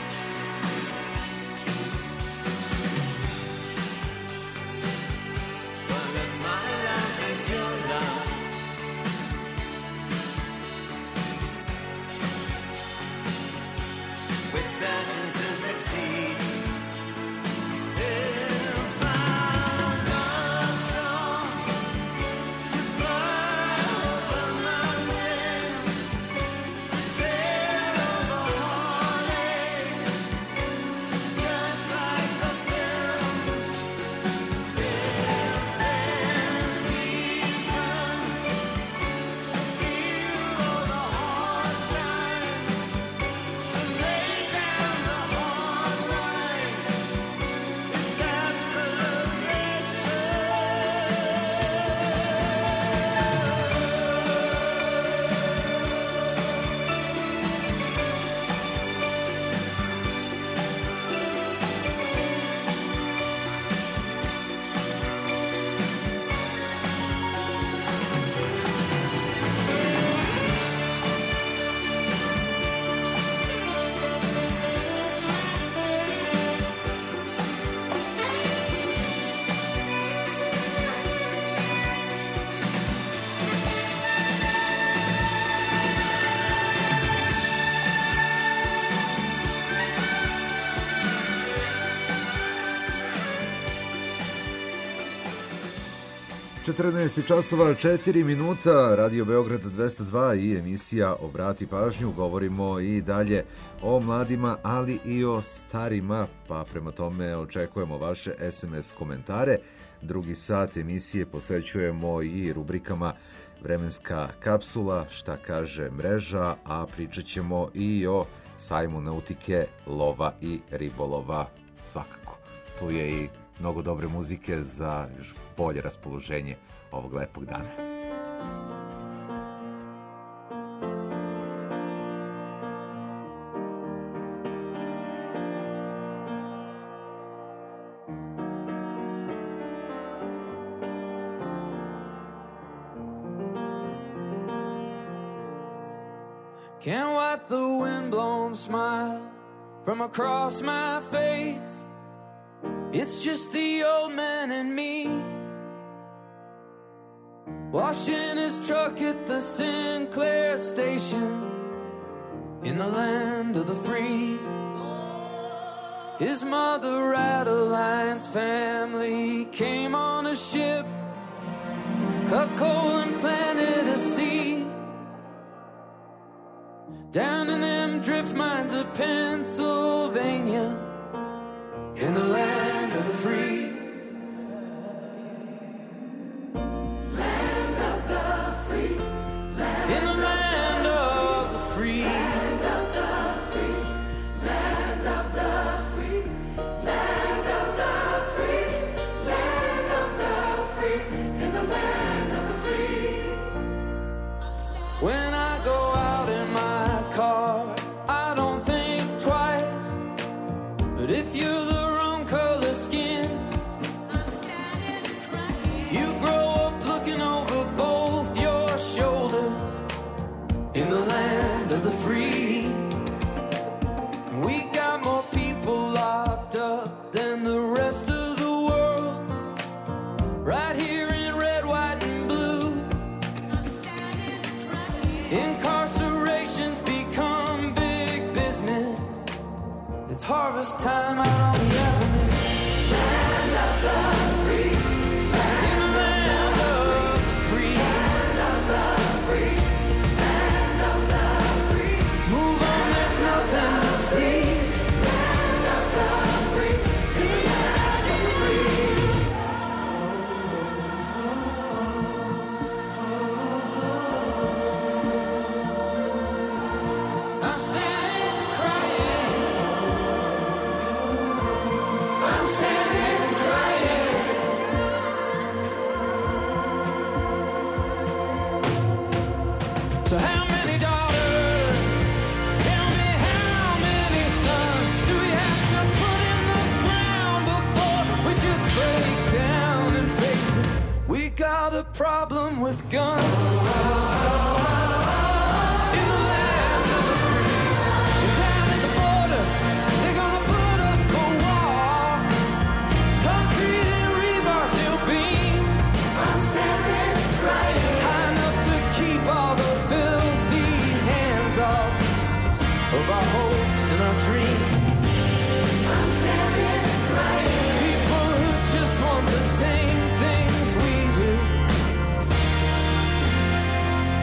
Well, if my love is your love, we're certain to succeed. If our love song could fly over mountains, sail over heartache, just like the films. If there's reason to feel all the hard times, to lay down the hard lines, it's absolutely true. časova 4 minuta, Radio Beograd 202 i emisija Obrati pažnju. Govorimo i dalje o mladima, ali i o starima, pa prema tome očekujemo vaše SMS komentare. Drugi sat emisije posvećujemo i rubrikama Vremenska kapsula, Šta kaže mreža, a pričat ćemo i o sajmu nautike, lova i ribolova. Svakako, tu je i mnogo dobre muzike za još bolje raspoloženje ovog lepog dana. Can't wipe the windblown smile from across my face. It's just the old man and me, washing his truck at the Sinclair station in the land of the free. His mother, Adeline's family, came on a ship, cut coal and planted a seed down in them drift mines of Pennsylvania, in the land of the free. Land of the free. In the land of the free. Land of the free. Land of the free. Land of the free. Land of the free. In the land of the free. When I go out in my car, I don't think twice. But if you're the wrong color skin, you grow up looking over both your shoulders in the land of the free. We got more people locked up than the rest of the world, right here in red, white, and blue. Incarceration's become big business. It's harvest time out on the avenue. Land of the free. In the land of the free. Land So how many daughters? Tell me how many sons do we have to put in the ground before we just break down and face it? We got a problem with guns. In the land of the free, and down at the border, they're gonna put up a wall. Concrete and rebar, steel beams. I'm standing right here. High enough to keep all those filthy hands off of our hopes and our dreams. I'm standing right here. People who just want the same things we do.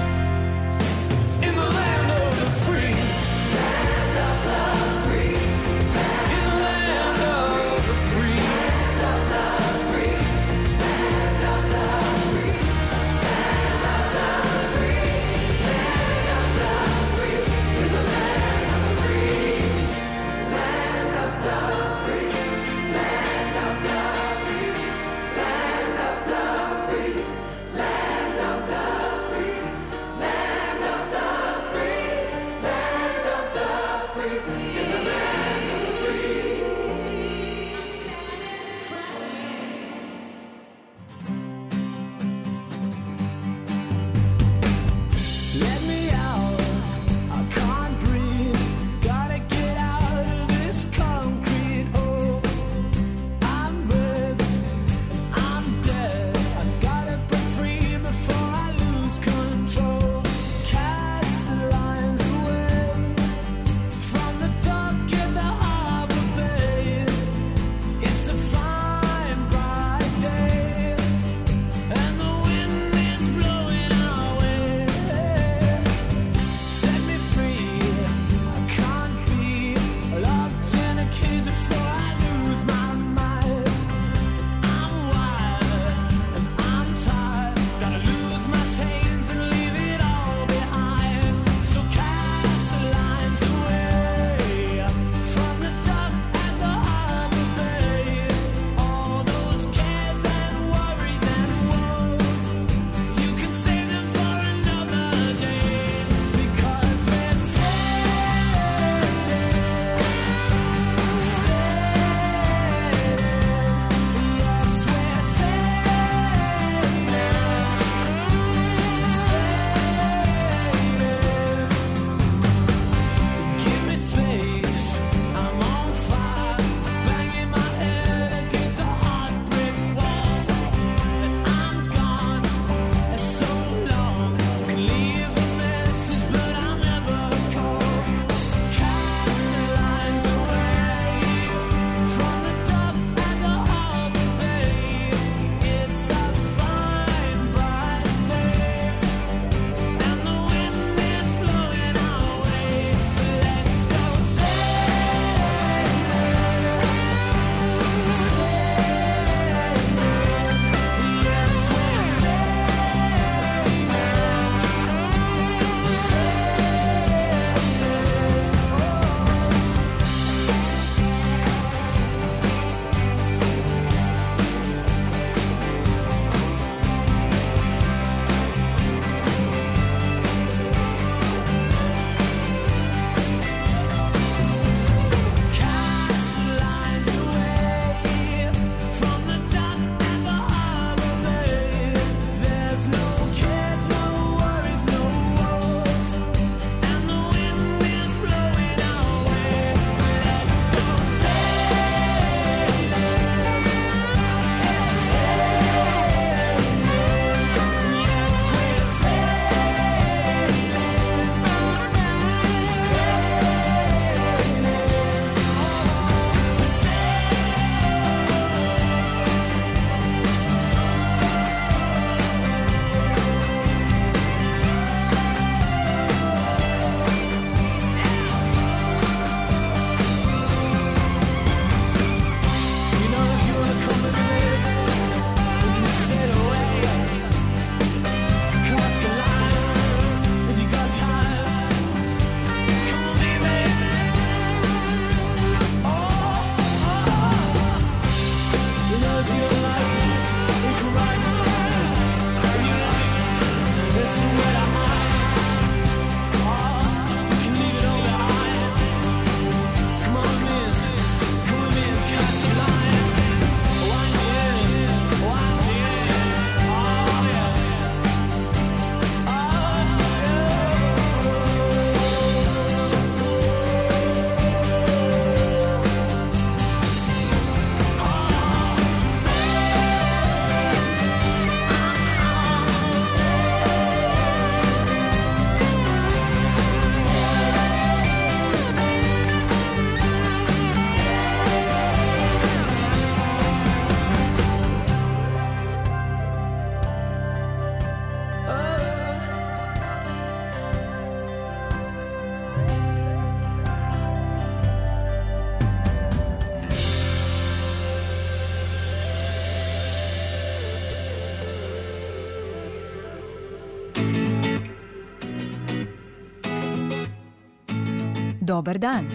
Dobar dan.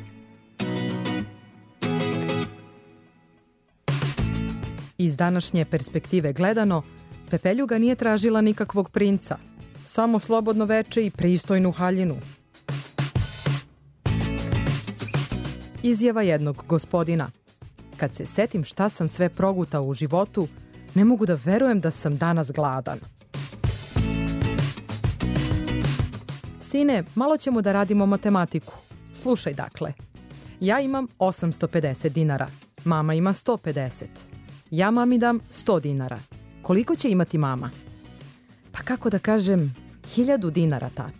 Iz današnje perspektive gledano, Pepeljuga nije tražila nikakvog princa, samo slobodno veče i pristojnu haljinu. Izjava jednog gospodina. Kad se setim šta sam sve progutao u životu, ne mogu da verujem da sam danas gladan. Sine, malo ćemo da radimo matematiku. Slušaj dakle. Ja imam 850 dinara. Mama ima 150. Ja mami dam 100 dinara. Koliko će imati mama? Pa kako da kažem, 1000 dinara, tata.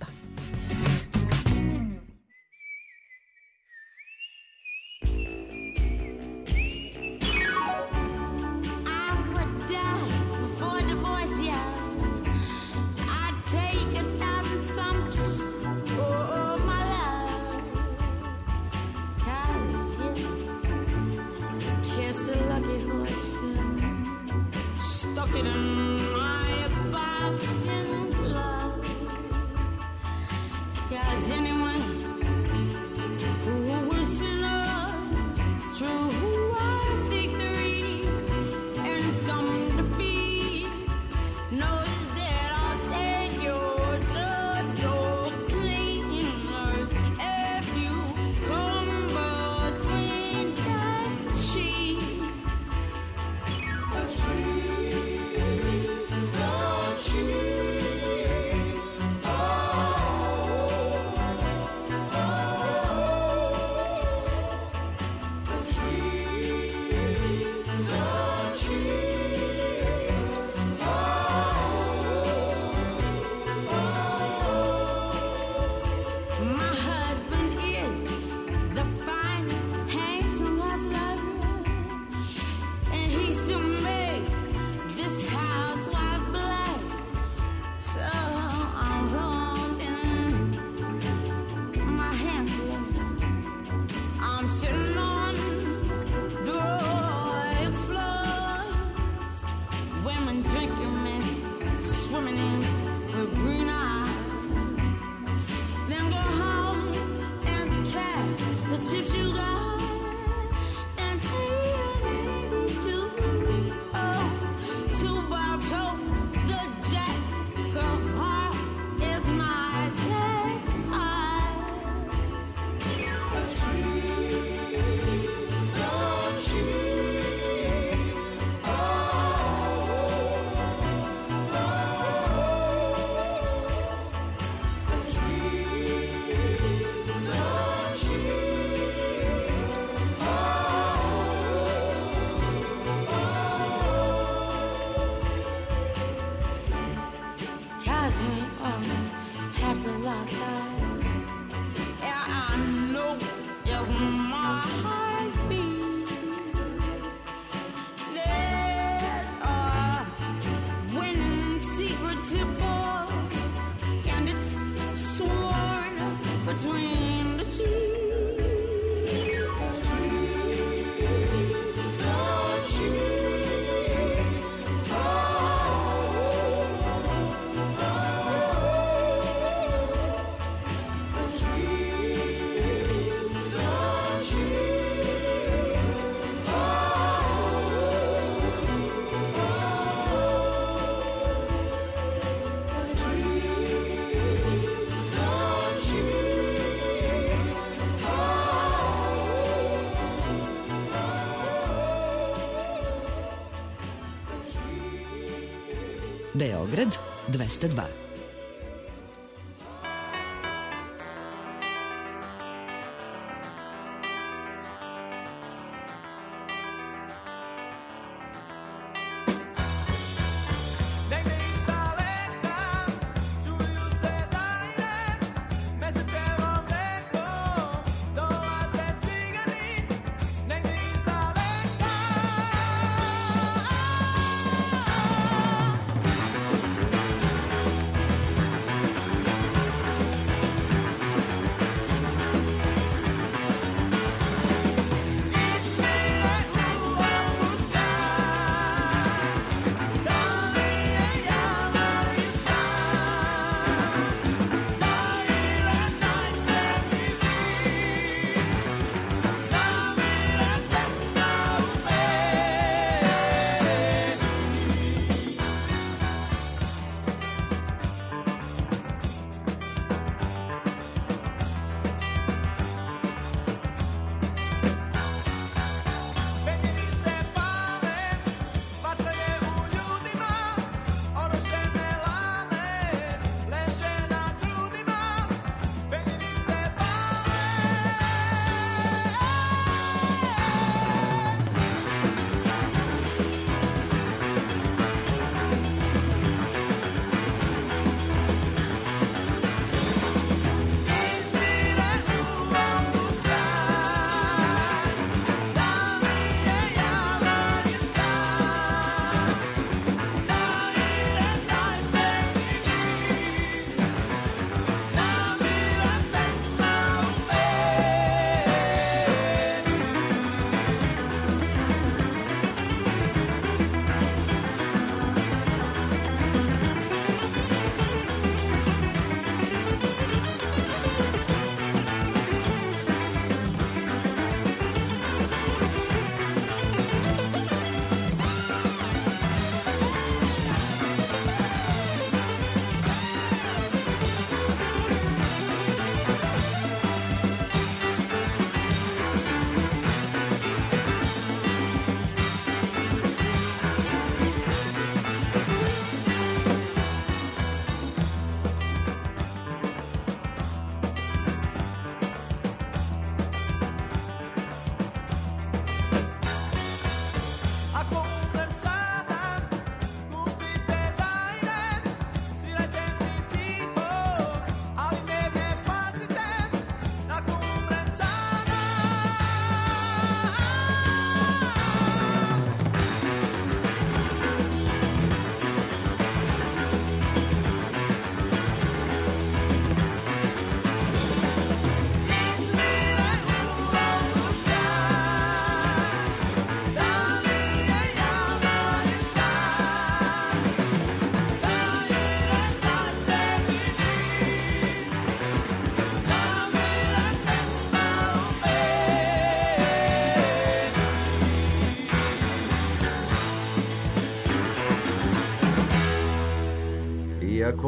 Beograd 202.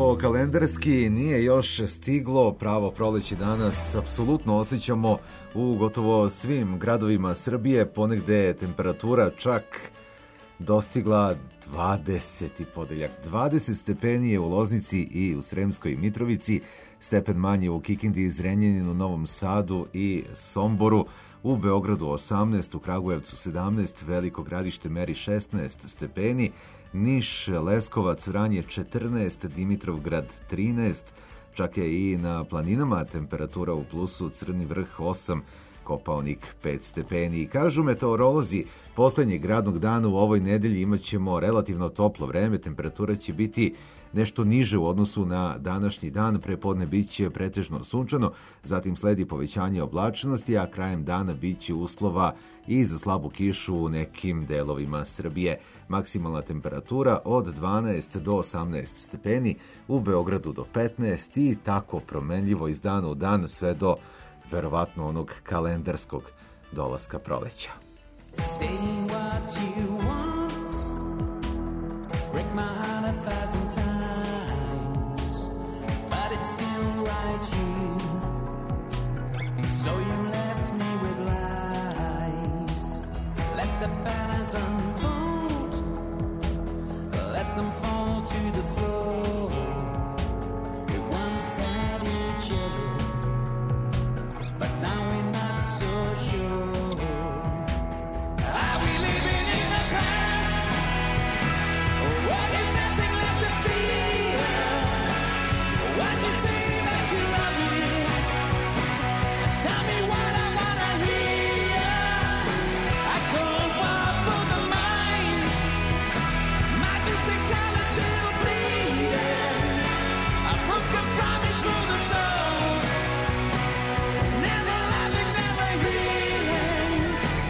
nešto kalendarski, nije još stiglo, pravo proleće danas apsolutno osjećamo u gotovo svim gradovima Srbije, ponegde je temperatura čak dostigla 20 i podeljak. 20 stepeni je u Loznici i u Sremskoj Mitrovici, stepen manje u Kikindi, Zrenjaninu, Novom Sadu i Somboru, u Beogradu 18, u Kragujevcu 17, Veliko Gradište meri 16 stepeni, Niš, Leskovac, Vranje 14, Dimitrovgrad 13, čak je i na planinama temperatura u plusu, Crni vrh 8, Kopaonik 5 stepeni. I kažu meteorolozi, poslednjeg radnog dana u ovoj nedelji imat ćemo relativno toplo vreme, temperatura će biti nešto niže u odnosu na današnji dan, prepodne bit će pretežno sunčano, zatim sledi povećanje oblačnosti, a krajem dana bit će uslova i za slabu kišu u nekim delovima Srbije. Maksimalna temperatura od 12 do 18 stepeni, u Beogradu do 15 i tako promenljivo iz dana u dan sve do verovatno onog kalendarskog dolaska proleća. Say what you want, break my heart 1,000 times, but it's still right you. So you left me with lies. Let the banners unfold, let them fall to the floor. We once had each other, but now we're not so sure. Are we living in the past? Or there's nothing left to fear? Why'd you say that you love me? Tell me what I wanna hear. I cold war for the mind, my distant color still bleeding. I broke a promise for the soul, never loving, never healing.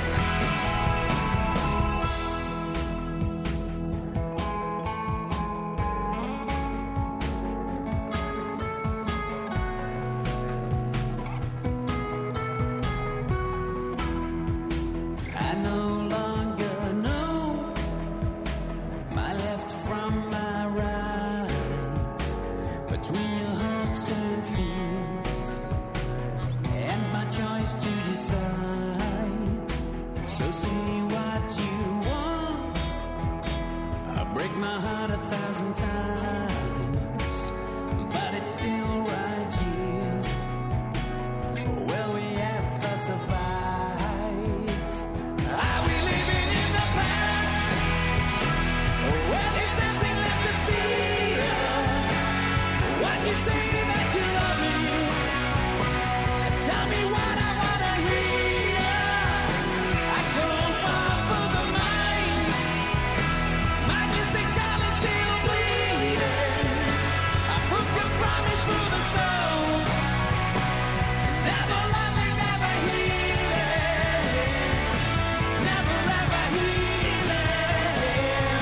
I no longer know my left from my right, between your hopes and fears, and my choice to decide. So say what you want, I'll break my heart 1,000 times, but it's still right here. Will we ever survive? Are we living in the past? Where there's nothing left to fear? Why'd you say that you love me? Tell me what I wanna hear. I cold war for the mind, my distant color still bleeding. I broke a promise for the soul, never loving, never healing, never ever healing.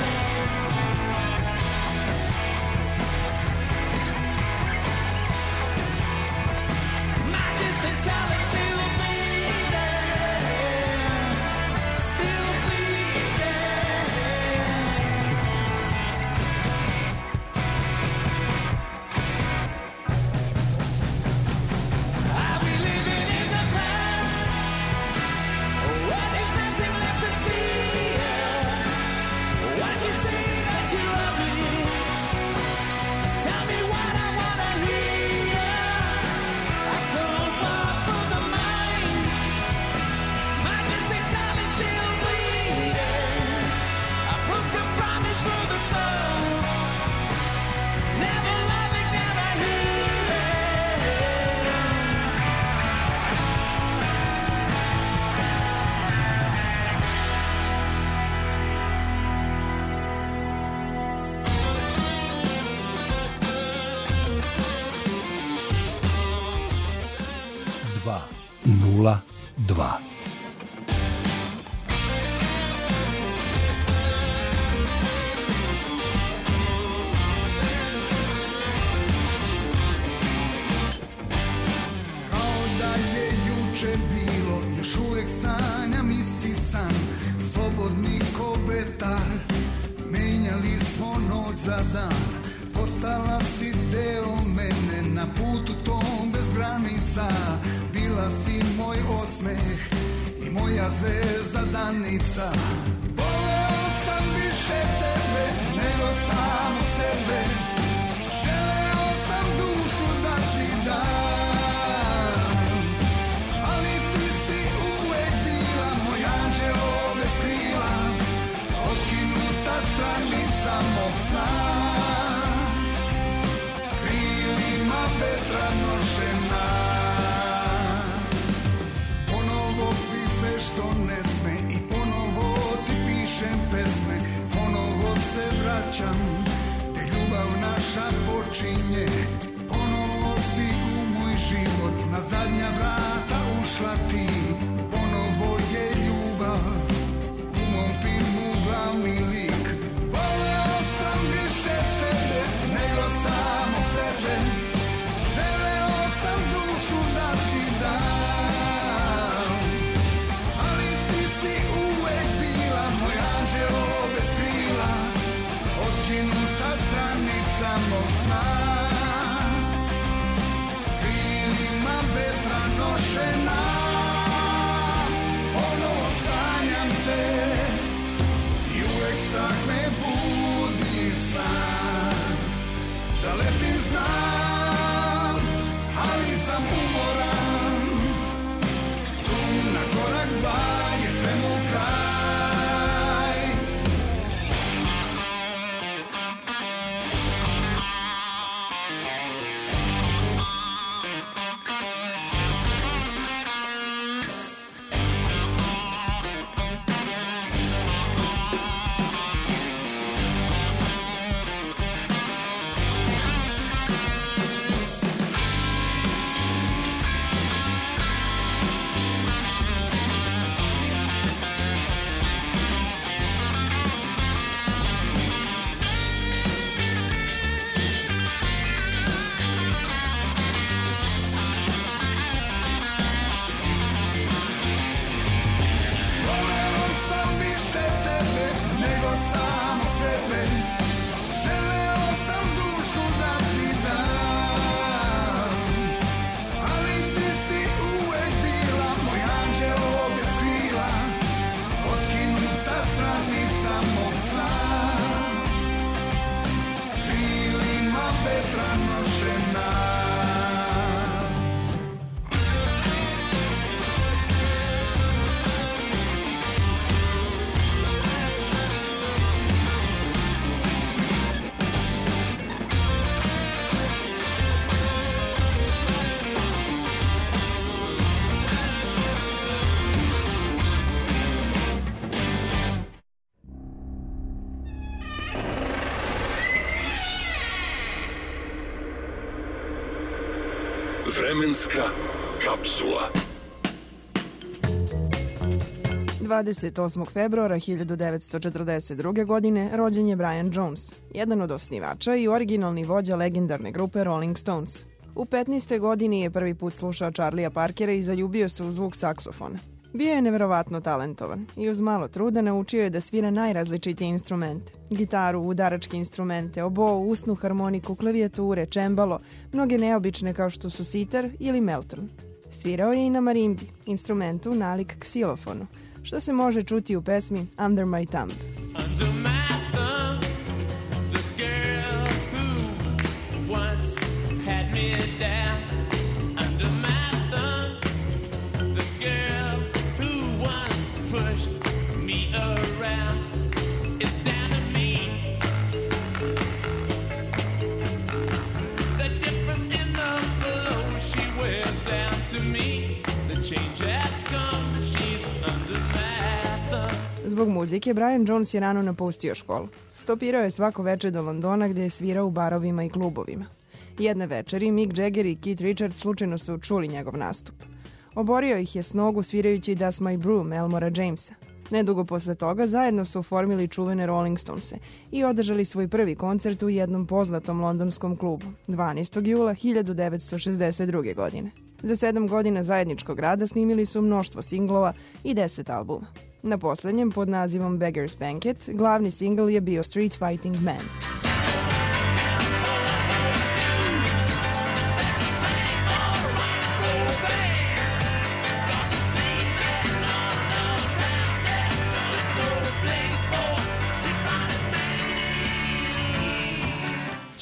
My distant color still bleeding, still bleeding. Are we living in the past? Where there's nothing left to fear? Why'd you say that you love me? Tell me what I wanna hear. I cold war for the mind, my distant color still bleeding. I broke a promise for the soul, never loving, never healing. Dva, 0-2. Kao da je juče bilo, još uvek sanjam isti san, slobodni ko vetar, menjali smo noć za dan, postala si moja zvezda danica. Voleo sam više tebe nego samo sebe, želeo sam dušu da ti dam, ali ti si uvek bila moj anđeo bez krila, otkinuta stranica mog sna, krilima vetra nošena. Ponovo piše što ne sme i ponovo ti pišem pesme, ponovo se vraćam gde ljubav naša počinje, ponovo si u moj život na zadnja vrata ušla ti, ponovo je ljubav u mom filmu glavni lik. Voleo sam više tebe nego samo sebe, želeo sam dušu da ti dam, ali ti si uvek bila moj anđeo bez krila, otkinuta stranica mog sna, krilima vetra nošena. Ponovo sanjam te i uvek strah me budi san, da letim znam, ali sam umoran, tu na korak dva je svemu kraj. Voleo sam više tebe nego samo sebe, želeo sam dušu da ti dam, ali ti si uvek bila moj anđeo bez krila, otkinuta stranica mog sna, krilima vetra nošena. Vremenska kapsula. 28. februara 1942. godine rođen je Brian Jones, jedan od osnivača i originalni vođa legendarne grupe Rolling Stones. U 15. godini je prvi put slušao Charlie'a Parkera i zaljubio se u zvuk saksofona. Bio je neverovatno talentovan i uz malo truda naučio je da svira najrazličitije instrumente. Gitaru, udaračke instrumente, oboo, usnu harmoniku, klavijature, čembalo, mnoge neobične kao što su sitar ili meltron. Svirao je i na marimbi, instrumentu nalik ksilofonu, što se može čuti u pesmi Under My Thumb. Under my thumb, the girl who once had me down. Under my thumb, the girl who once pushed me around. It's down to me. The difference in the clothes she wears down to me. The change has come, she's under my thumb. Zbog muzike, Brian Jones je rano napustio školu. Stopirao je svako veče do Londona gde je svirao u barovima i klubovima. Jedne večeri Mick Jagger i Keith Richards slučajno su čuli njegov nastup. Oborio ih je s nogu svirajući That's My Broom Elmora Jamesa. Nedugo posle toga zajedno su oformili čuvene Rolling Stonese i održali svoj prvi koncert u jednom poznatom londonskom klubu 12. jula 1962. godine. Za 7 godina zajedničkog rada snimili su mnoštvo singlova i 10 albuma. Na poslednjem, pod nazivom Beggar's Banquet, glavni singl je bio Street Fighting Man.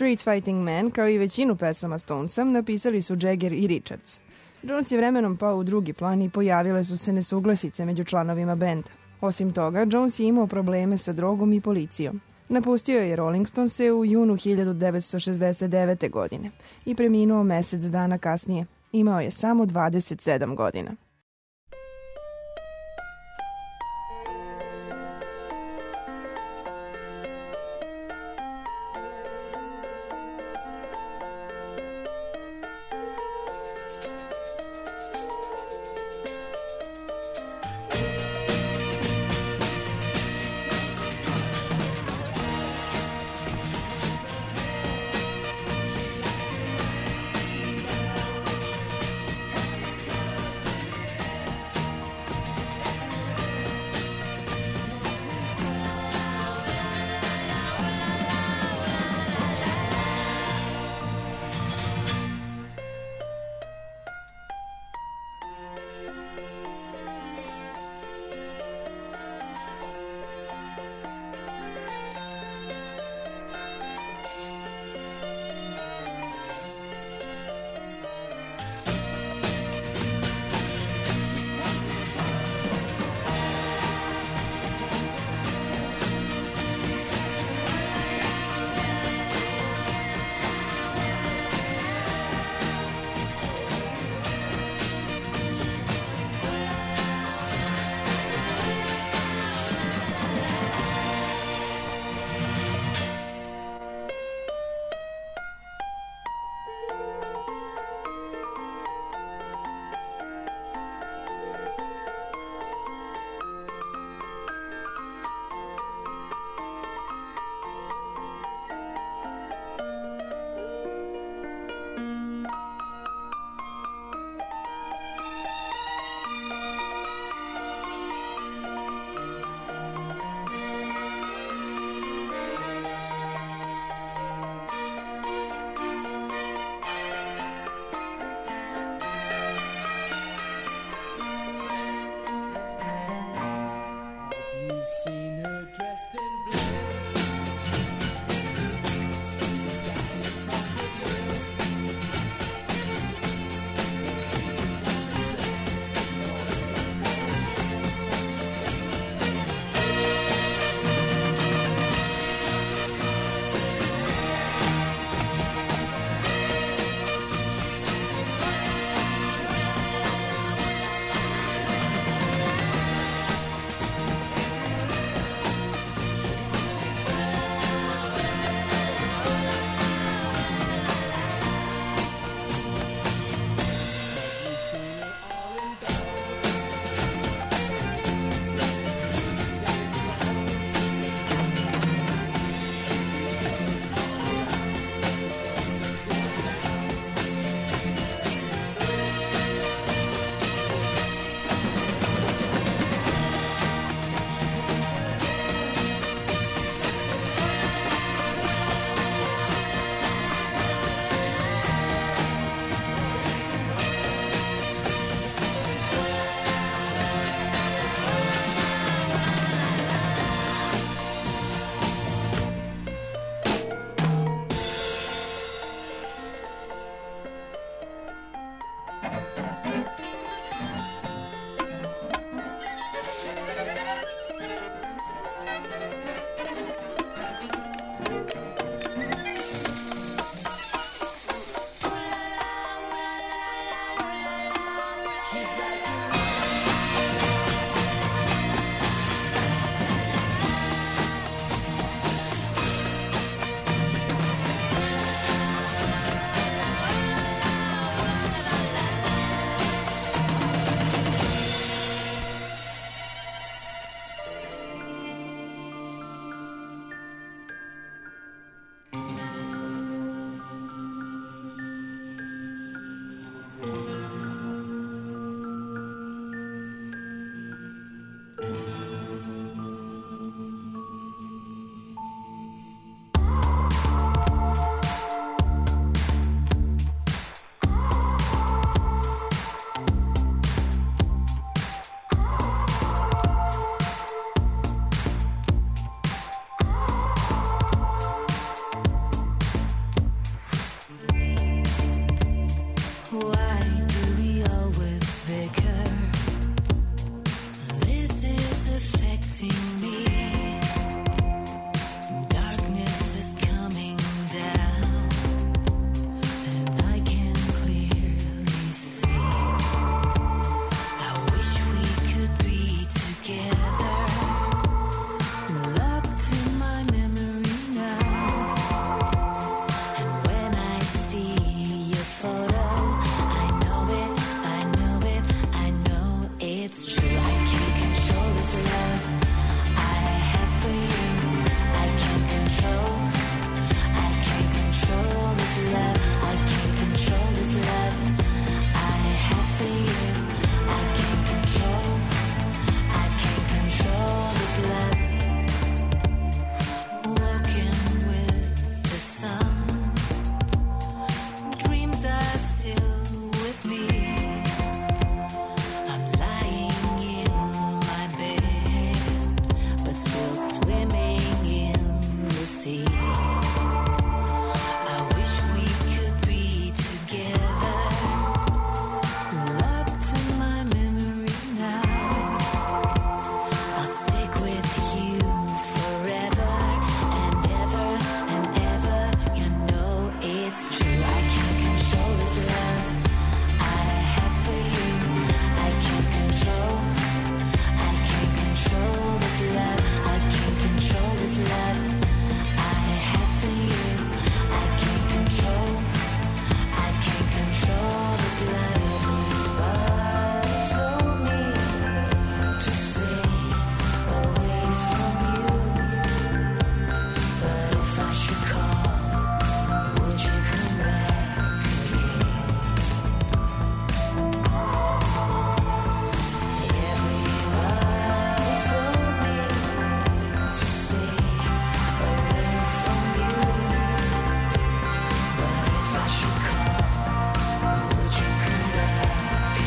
Street Fighting Man, kao i većinu pesama Stonesa, napisali su Jagger i Richards. Jones je vremenom pao u drugi plan i pojavile su se nesuglasice među članovima benda. Osim toga, Jones je imao probleme sa drogom i policijom. Napustio je Rolling Stonese u junu 1969. godine i preminuo mesec dana kasnije. Imao je samo 27 godina. Why do we always bicker? This is affecting me. Darkness is coming down, and I can clearly see. I wish we could be together. Look to my memory now, and when I see your photo, I know it, I know it, I know it's true. I can't control this love I have for you. I can't control this love. I can't control this love I have for you. I can't control this love. Walking with the sun, dreams are still with me. I'm lying in my bed, but still swimming in the sea. I wish we could be together. Look to my memory now. I'll stick with you forever and ever and ever. You know it's true. I can't control this love I have for you. I can't control this love. I can't control this love I have for you. I can't control this love. Everybody told me to stay away from you, but if I should call, would you come back again? Everybody told me to stay away from you, but if I should call, would you come back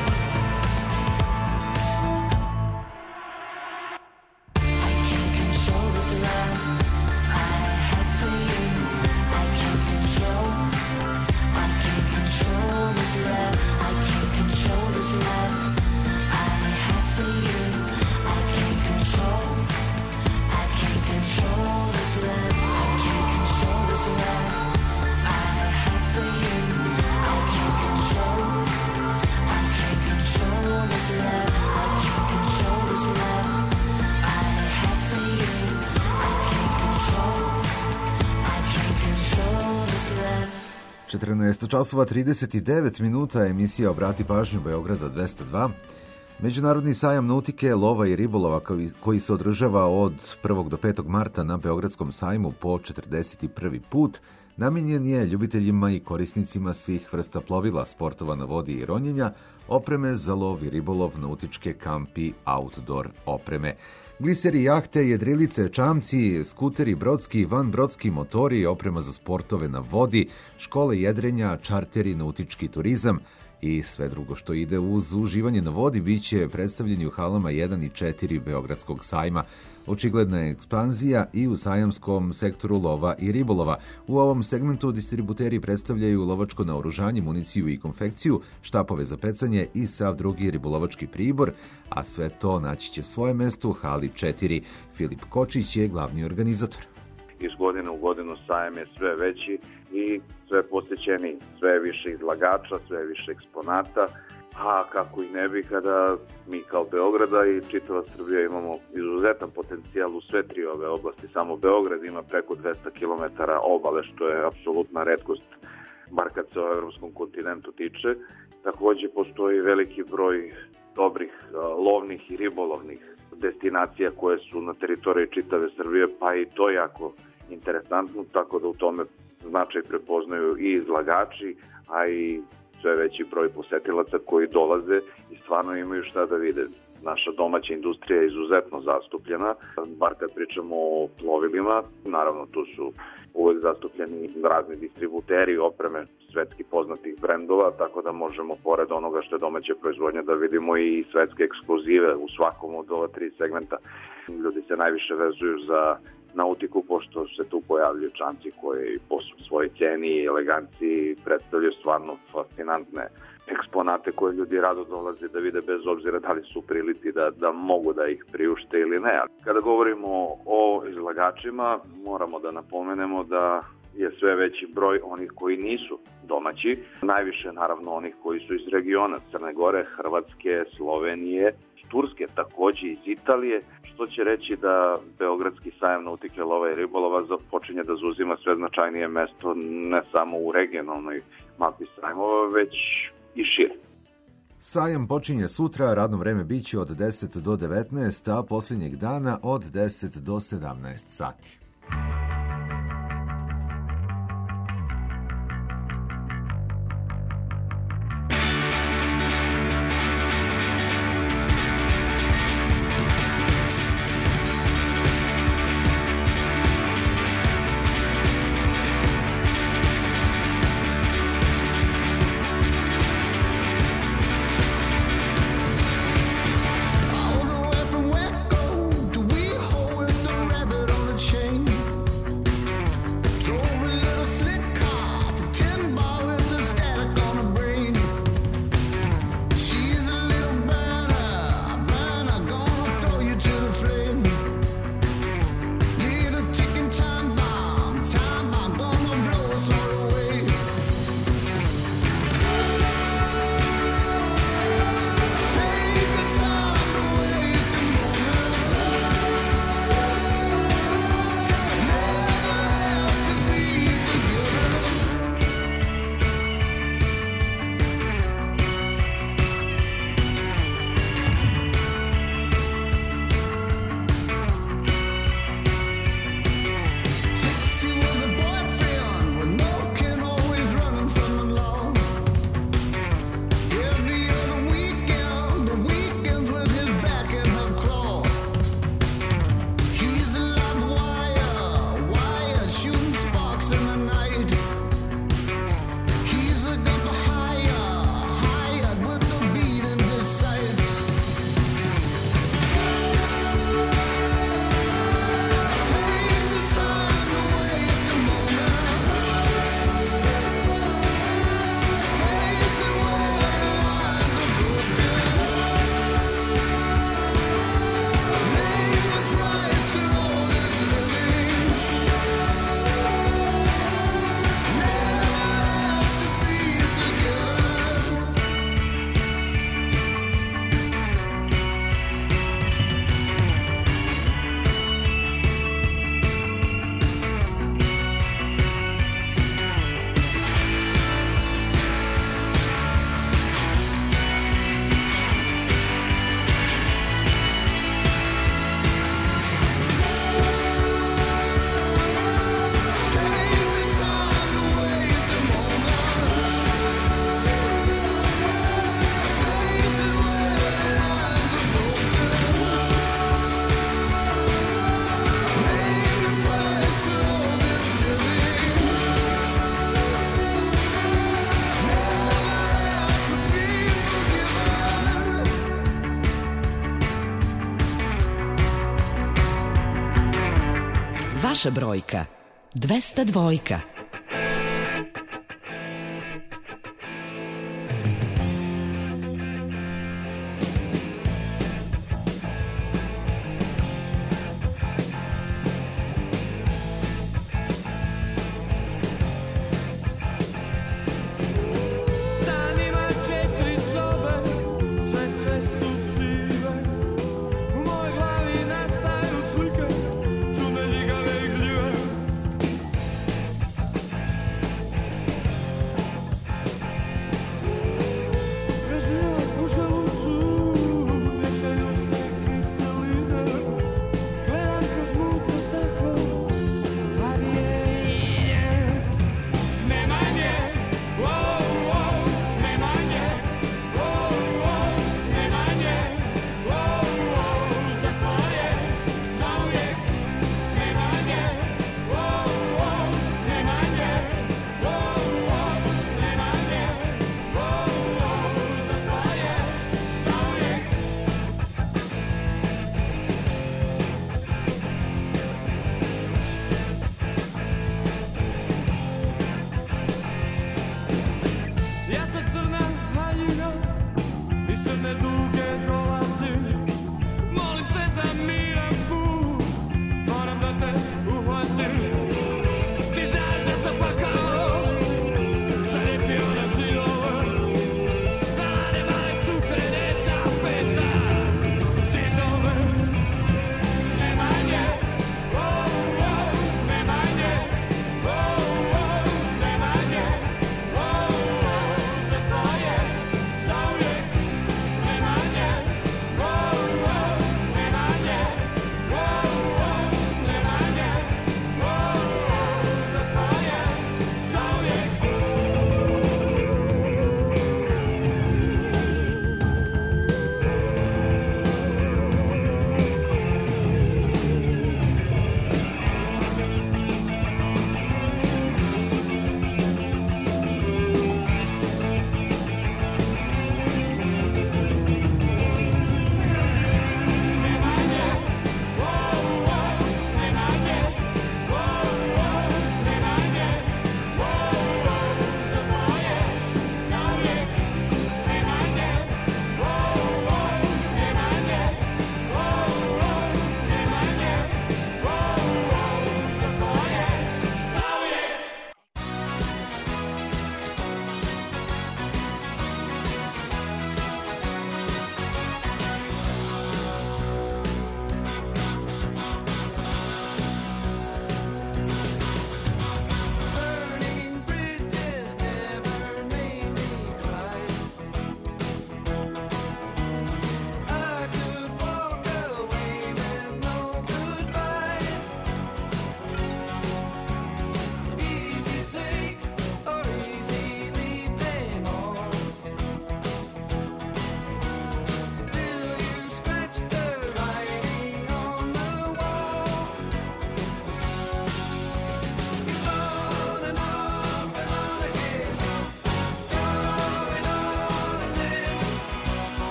again? I can't control this love I have for you. I can't control this love. I can't control this love I have for you. I can't control this love. I can't control this love I have for you. I can't control this love. I can't control this love I have for you. I can't control this love. 14 časova 39 minuta, emisija Obrati pažnju Beograda 202. Međunarodni sajam nautike, lova i ribolova koji se održava od 1. do 5. marta na Beogradskom sajmu po 41. put, namenjen je ljubiteljima i korisnicima svih vrsta plovila, sportova na vodi i ronjenja, opreme za lov i ribolov, nautičke, kampi, outdoor opreme. Gliseri, jahte, jedrilice, čamci, skuteri, brodski, vanbrodski motori, oprema za sportove na vodi, škole jedrenja, čarteri, nautički turizam i sve drugo što ide uz uživanje na vodi biće predstavljeni u halama 1 i 4 Beogradskog sajma. Očigledna je ekspanzija i u sajamskom sektoru lova i ribolova. U ovom segmentu distributeri predstavljaju lovačko naoružanje, municiju i konfekciju, štapove za pecanje i sav drugi ribolovački pribor, a sve to naći će svoje mesto u hali 4. Filip Kočić je glavni organizator. Iz godine u godinu sajam je sve veći i sve posjećeniji, sve više izlagača, sve više eksponata, a kako i ne bi kada mi kao Beograda i čitava Srbija imamo izuzetan potencijal u sve tri ove oblasti. Samo Beograd ima preko 200 km obale, što je apsolutna retkost, bar kad se o evropskom kontinentu tiče. Takođe postoji veliki broj dobrih lovnih i ribolovnih destinacija koje su na teritoriji čitave Srbije, pa i to jako interesantno, tako da u tome značaj prepoznaju i izlagači, a i sve veći broj posetilaca koji dolaze i stvarno imaju šta da vide. Naša domaća industrija je izuzetno zastupljena, bar kad pričamo o plovilima, naravno tu su uvek zastupljeni razni distributeri opreme svetski poznatih brendova, tako da možemo pored onoga što je domaća proizvodnja da vidimo i svetske ekskluzive u svakom od ova tri segmenta. Ljudi se najviše vezuju za nautiku, pošto se tu pojavljuju čamci koji po svojoj ceni i eleganciji predstavljaju stvarno fascinantne eksponate koje ljudi rado dolaze da vide, bez obzira da li su u prilici da mogu da ih priušte ili ne. Kada govorimo o izlagačima, moramo da napomenemo da je sve veći broj onih koji nisu domaći, najviše naravno onih koji su iz regiona Crne Gore, Hrvatske, Slovenije, Turske, takođe iz Italije, što će reći da Beogradski sajam nautike, lova i ribolova počinje da zauzima sve značajnije mesto ne samo u regionalnoj mapi sajmova, već i šire. Sajam počinje sutra, radno vreme biće od 10 do 19, a posljednjeg dana od 10 do 17 sati. Vaša brojka 202.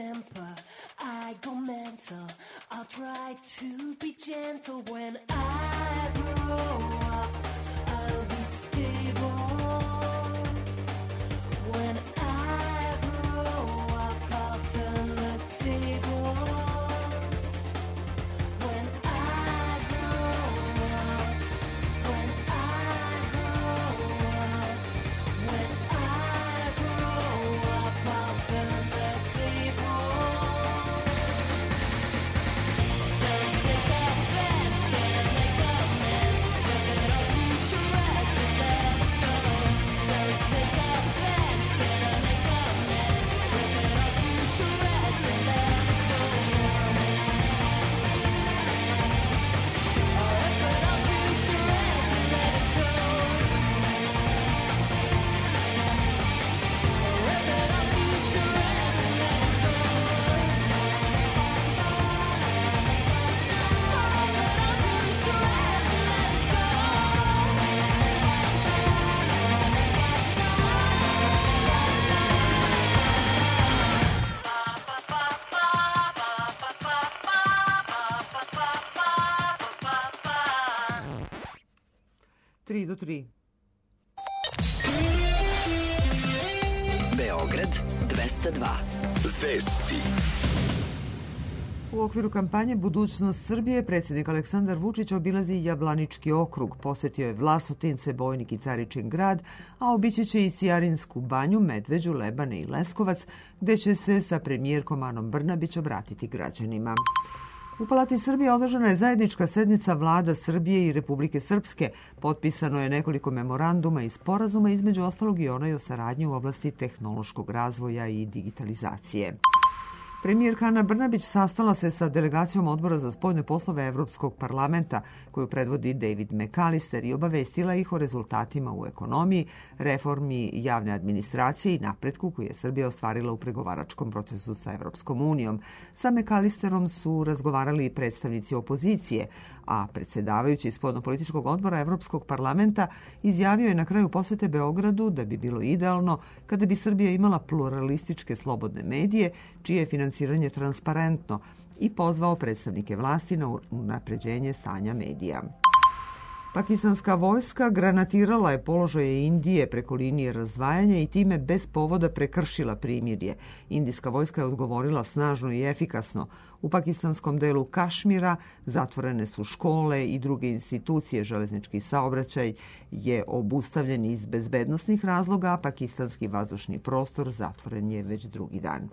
temper, I go mental. I'll try to be gentle. When I grow up, I'll be stable. When I grow up, I'll turn the tables. When I grow up, when I grow up, when I grow up, I'll turn the tables. Don't take offense, can't make amends. Rip it all to shreds and let it go. Don't take offense, can't make amends. Rip it all to shreds and let it go. Rip it all to shreds and let it go. Rip it all to shreds and let it go. Tri do tri. Beograd 202. Vesti. U okviru kampanje Budućnost Srbije predsjednik Aleksandar Vučić obilazi Jablanički okrug, posjetio je Vlasotince, Bojnik i Caričin grad, a obići će i Sijarinsku banju, Medveđu, Lebane i Leskovac, gde će se sa premijerkom Anom Brnabić obratiti građanima. U Palati Srbije održana je zajednička sednica Vlada Srbije i Republike Srpske. Potpisano je nekoliko memoranduma i sporazuma, između ostalog i onaj o saradnji u oblasti tehnološkog razvoja i digitalizacije. Premijerka Ana Brnabić sastala se sa delegacijom Odbora za spoljne poslove Evropskog parlamenta, koju predvodi David McAllister, i obavestila ih o rezultatima u ekonomiji, reformi javne administracije i napretku koji je Srbija ostvarila u pregovaračkom procesu sa Evropskom unijom. Sa McAllisterom su razgovarali i predstavnici opozicije, a predsjedavajući spoljnopolitičkog odbora Evropskog parlamenta izjavio je na kraju posete Beogradu da bi bilo idealno kada bi Srbija imala pluralističke slobodne medije, čije je finansiranje transparentno, i pozvao predstavnike vlasti na unapređenje stanja medija. Pakistanska vojska granatirala je položaje Indije preko linije razdvajanja i time bez povoda prekršila primirje. Indijska vojska je odgovorila snažno i efikasno. U pakistanskom delu Kašmira zatvorene su škole i druge institucije. Železnički saobraćaj je obustavljen iz bezbednosnih razloga, a pakistanski vazdušni prostor zatvoren je već drugi dan.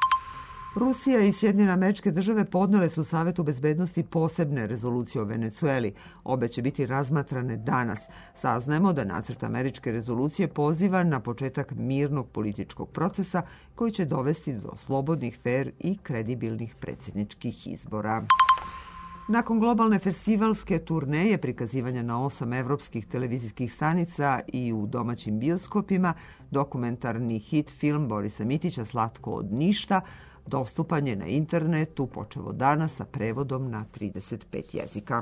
Rusija i Sjedinjene Američke Države podnele su Savetu bezbednosti posebne rezolucije o Venecueli. Obe će biti razmatrane danas. Saznajemo da nacrt američke rezolucije poziva na početak mirnog političkog procesa koji će dovesti do slobodnih, fer i kredibilnih predsjedničkih izbora. Nakon globalne festivalske turneje prikazivanja na 8 evropskih televizijskih stanica i u domaćim bioskopima, dokumentarni hit film Borisa Mitića Slatko od ništa dostupan je na internetu počevo danas sa prevodom na 35 jezika.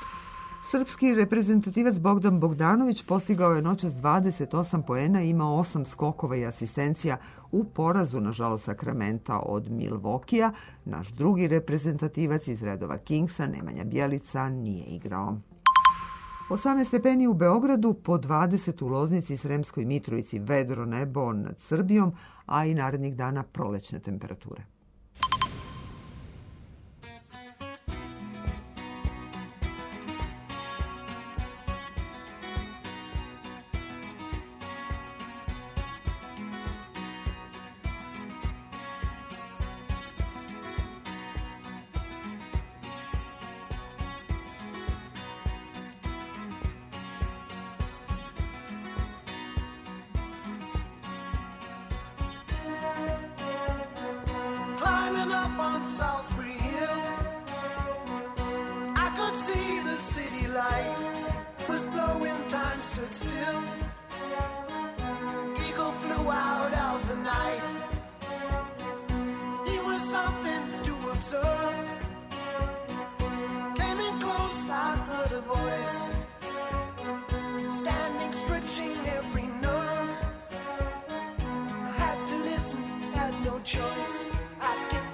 Srpski reprezentativac Bogdan Bogdanović postigao je noćas 28 poena i imao 8 skokova i asistencija u porazu, nažalost, Sakramenta od Milvokija. Naš drugi reprezentativac iz redova Kingsa, Nemanja Bjelica, nije igrao. 18 stepeni u Beogradu, po 20 u Loznici i Sremskoj Mitrovici, vedro nebo nad Srbijom, a i narednih dana prolećne temperature. Climbing up on Salisbury Hill, I could see the city light was blowing, time stood still. Eagle flew out of the night. He was something to observe. Came in close, I heard a voice, standing, stretching every nerve. I had to listen, had no choice. I did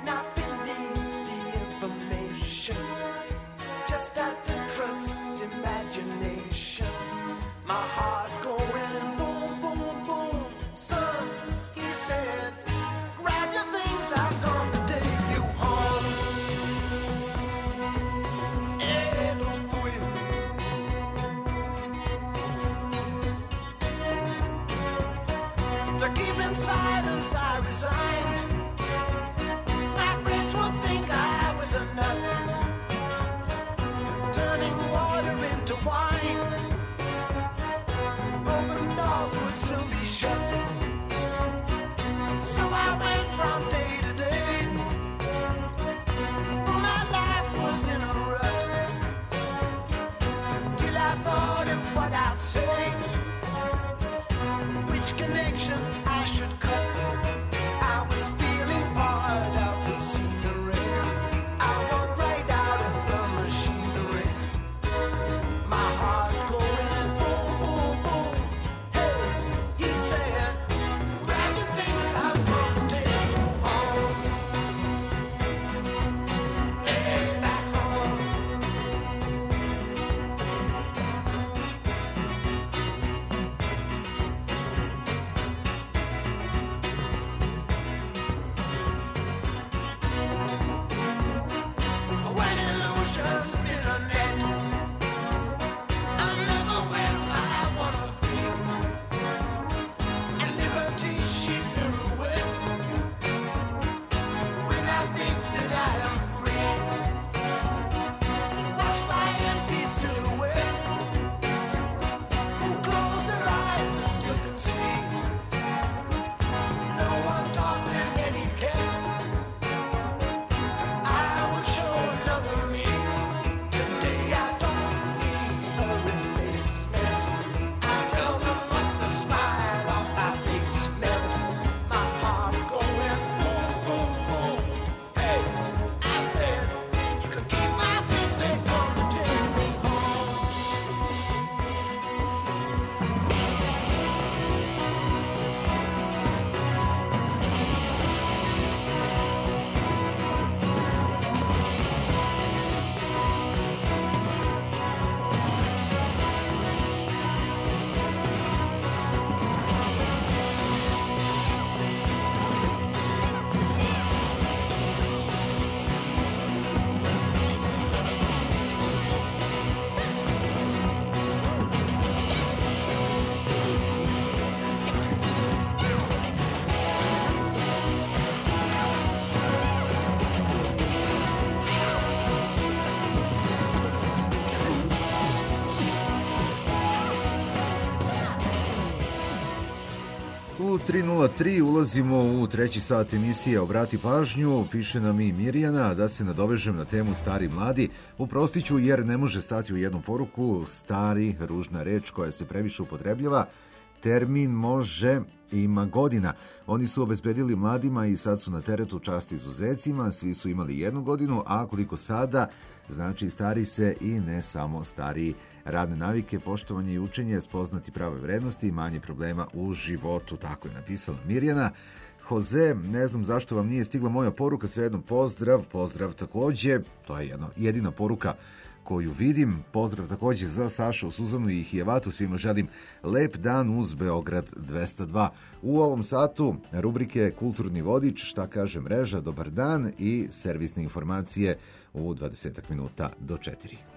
3:03, ulazimo u treći sat emisije Obrati pažnju. Piše nam i Mirjana da se nadovežem na temu stari mladi. Uprostit ću jer ne može stati u jednu poruku. Stari, ružna reč koja se previše upotrebljava. Termin može ima godina. Oni su obezbedili mladima i sad su na teretu čast izuzecima. Svi su imali 1 godinu, a koliko sada, znači stari se i ne samo stariji. Radne navike, poštovanje i učenje, spoznati prave vrednosti i manje problema u životu. Tako je napisala Mirjana. Jose, ne znam zašto vam nije stigla moja poruka, svejedno pozdrav takođe. To je jedina poruka koju vidim. Pozdrav takođe za Sašu, Suzanu i Hijevatu. Svima želim lep dan uz Beograd 202. U ovom satu rubrike Kulturni vodič, šta kaže mreža, dobar dan i servisne informacije u 20 minuta do 4.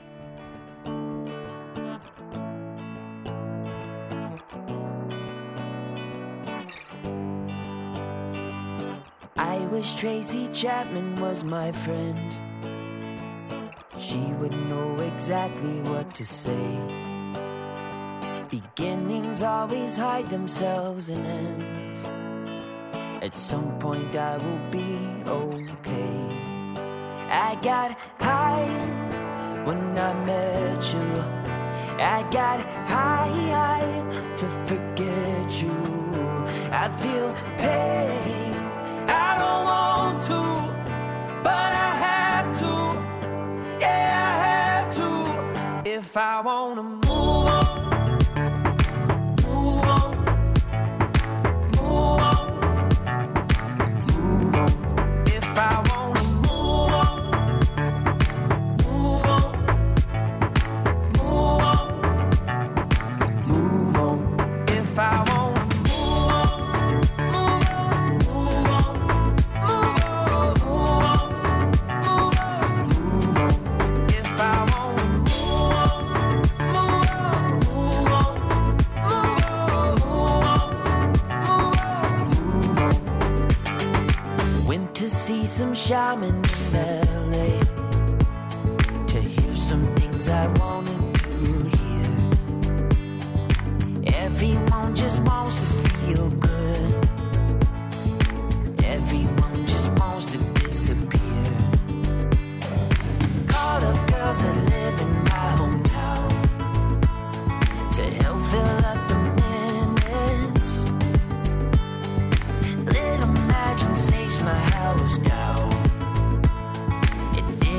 I wish Tracy Chapman was my friend. She would know exactly what to say. Beginnings always hide themselves in ends. At some point I will be okay. I got high when I met you. I got high to forget you. I feel pain, I don't want to, but I have to. Yeah, I have to. If I wanna move on, move on, move on, move on. If I wanna move on, move on, move on, move on. If I wanna some shaman in LA to hear some things I wanted to hear. Everyone just wants to feel good. Everyone just wants to disappear. Called up girls that live in my hometown to help fill up the minutes. Lit a match and saged my house down.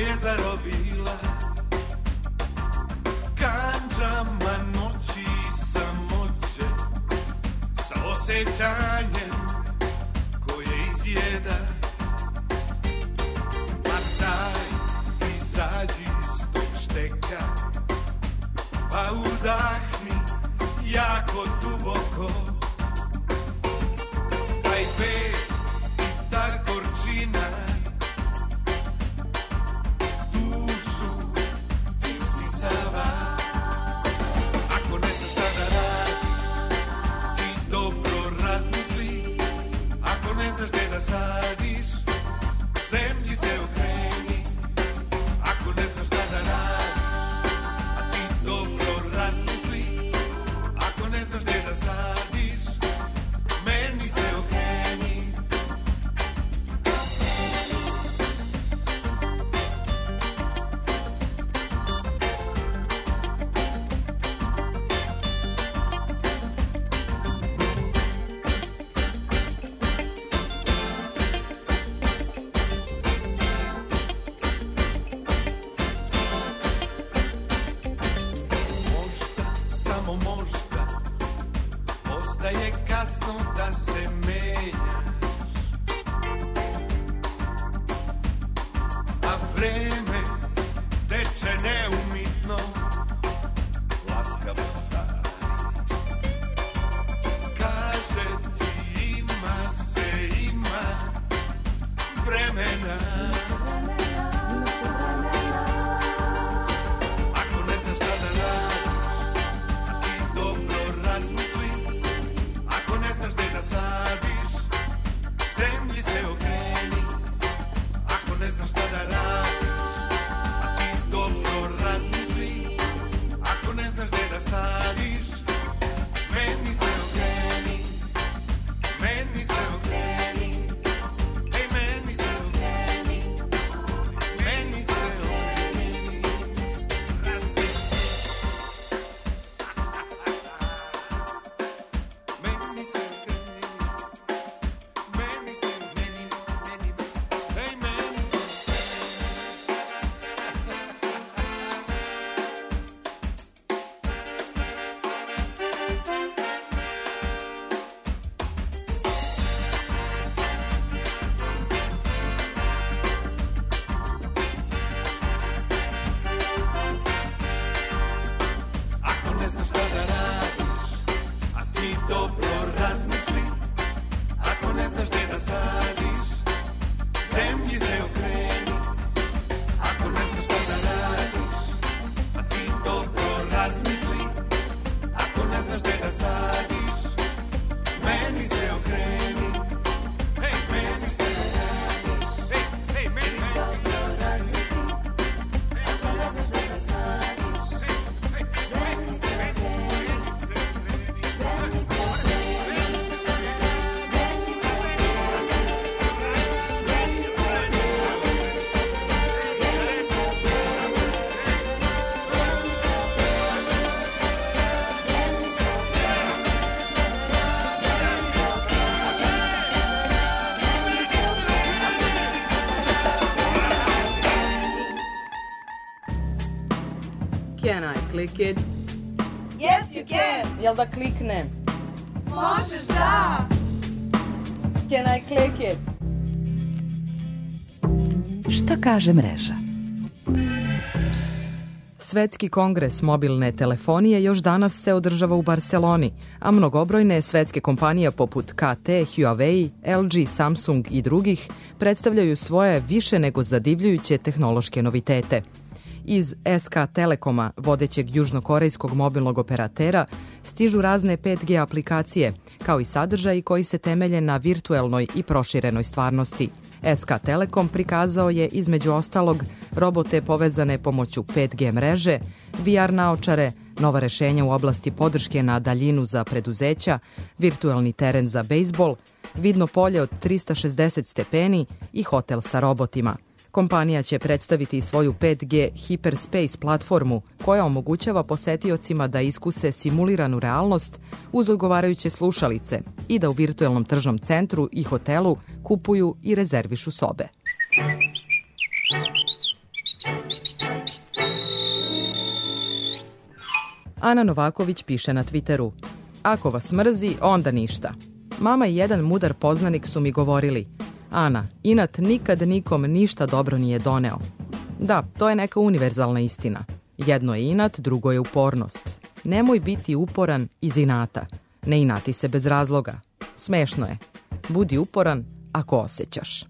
je zarobila kandžama noći samoće, sa osjećanjem koje izjeda. Pa daj, izađi iz tog šteka, pa udahni jako duboko. Taj bes i ta gorčina dušu ti usisava. Ako ne znaš šta da radiš, ti dobro razmisli. Ako ne znaš gde da sadiš, zemlji se okreni. Ako ne znaš šta da radiš, a ti dobro razmisli. Ako ne znaš gde da sadiš, meni se okreni. Možda, samo možda, postaje kasno da se menjaš, a vreme teče neumitno, laskavo stari. Kaže ti ima vremena. Ako ne znaš šta da radiš, a ti dobro razmisli. Ako ne znaš gde da sadiš, zemlji se okreni. Ako ne znaš šta da radiš, a ti dobro razmisli. Ako ne znaš gde da sadiš, meni se okreni. Meni se okreni. Ej, meni se okreni. Meni se okreni. Razmisli. Meni se okreni. Meni se okreni. Ej, meni se Ako ne znaš šta da radiš, a ti dobro razmisli. Ako ne znaš gde da sadiš, zemlji se okreni. Ako ne znaš šta da radiš, a ti dobro razmisli. Ako ne znaš gde da sadiš, meni se okreni. Hej, meni se okreni. Hej, hej, meni se okreni. Ako ne znaš gde da sadiš, zemlji se okreni. Zemlji se okreni. Zemlji se Can I click it? Yes, you can. Jel da kliknem? Možeš da. Can I click it? Šta kaže mreža? Svetski kongres mobilne telefonije još danas se održava u Barseloni, a mnogobrojne svetske kompanije poput KT, Huawei, LG, Samsung i drugih predstavljaju svoje više nego zadivljujuće tehnološke novitete. Iz SK Telekoma, vodećeg južnokorejskog mobilnog operatera, stižu razne 5G aplikacije, kao i sadržaji koji se temelje na virtuelnoj i proširenoj stvarnosti. SK Telekom prikazao je između ostalog robote povezane pomoću 5G mreže, VR naočare, nova rešenja u oblasti podrške na daljinu za preduzeća, virtuelni teren za bejsbol, vidno polje od 360 stepeni i hotel sa robotima. Kompanija će predstaviti svoju 5G Hyperspace platformu koja omogućava posetiocima da iskuse simuliranu realnost uz odgovarajuće slušalice i da u virtuelnom tržnom centru i hotelu kupuju i rezervišu sobe. Ana Novaković piše na Twitteru: ako vas mrzi, onda ništa. Mama i jedan mudar poznanik su mi govorili: Ana, inat nikad nikom ništa dobro nije doneo. Da, to je neka univerzalna istina. Jedno je inat, drugo je upornost. Nemoj biti uporan iz inata. Ne inati se bez razloga. Smešno je. Budi uporan ako osjećaš.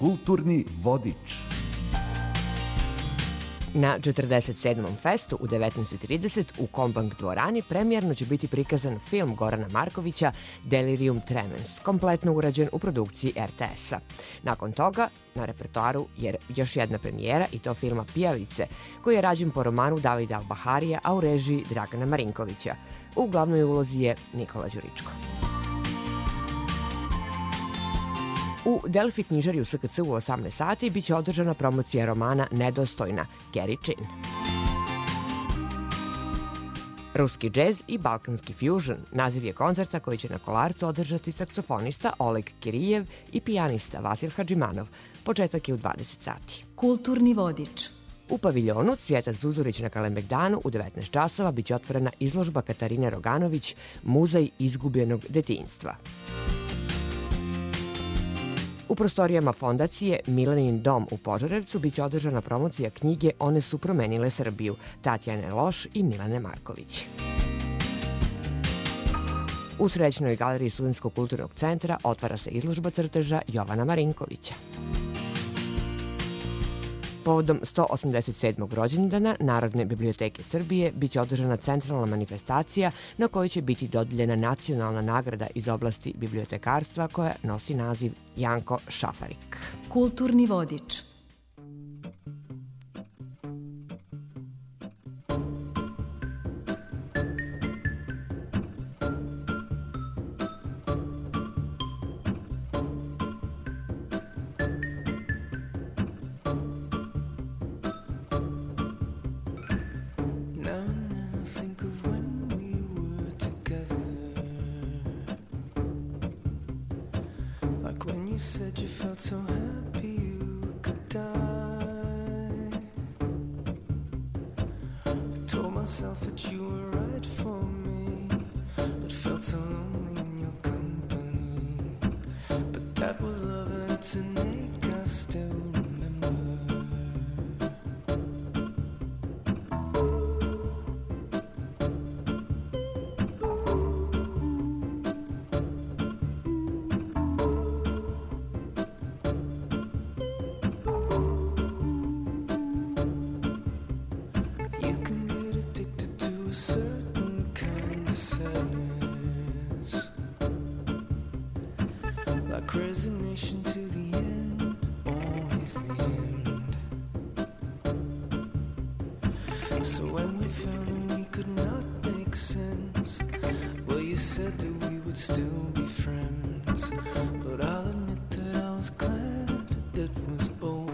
Kulturni vodič. Na 47. festu u 19.30 u Kombank dvorani premijerno će biti prikazan film Gorana Markovića Delirium Tremens, kompletno urađen u produkciji RTS-a. Nakon toga na repertoaru je još jedna premijera i to filma Pijavice, koji je rađen po romanu Davida Albaharija, a u režiji Dragana Marinkovića. U glavnoj ulozi je Nikola Đuričko. U Delfi knjižari u SKC u 18 sati biće održana promocija romana Nedostojna, Kerry Chin. Ruski džez i balkanski fusion naziv je koncerta koji će na Kolarcu održati saksofonista Oleg Kirijev i pijanista Vasil Hadžimanov. Početak je u 20 sati. Kulturni vodič. U paviljonu Cvijeta Zuzurić na Kalemegdanu u 19 časova biće otvorena izložba Katarine Roganović Muzej izgubljenog detinjstva. U prostorijama fondacije Milenin dom u Požarevcu biće održana promocija knjige One su promenile Srbiju Tatjane Loš i Milane Marković. U Srećnoj galeriji Studentskog kulturnog centra otvara se izložba crteža Jovana Marinkovića. Povodom 187. rođendana Narodne biblioteke Srbije biće održana centralna manifestacija na kojoj će biti dodijeljena nacionalna nagrada iz oblasti bibliotekarstva koja nosi naziv Janko Šafarik. Kulturni vodič. Resignation to the end, always the end. So when we found that we could not make sense, well, you said that we would still be friends. But I'll admit that I was glad it was over.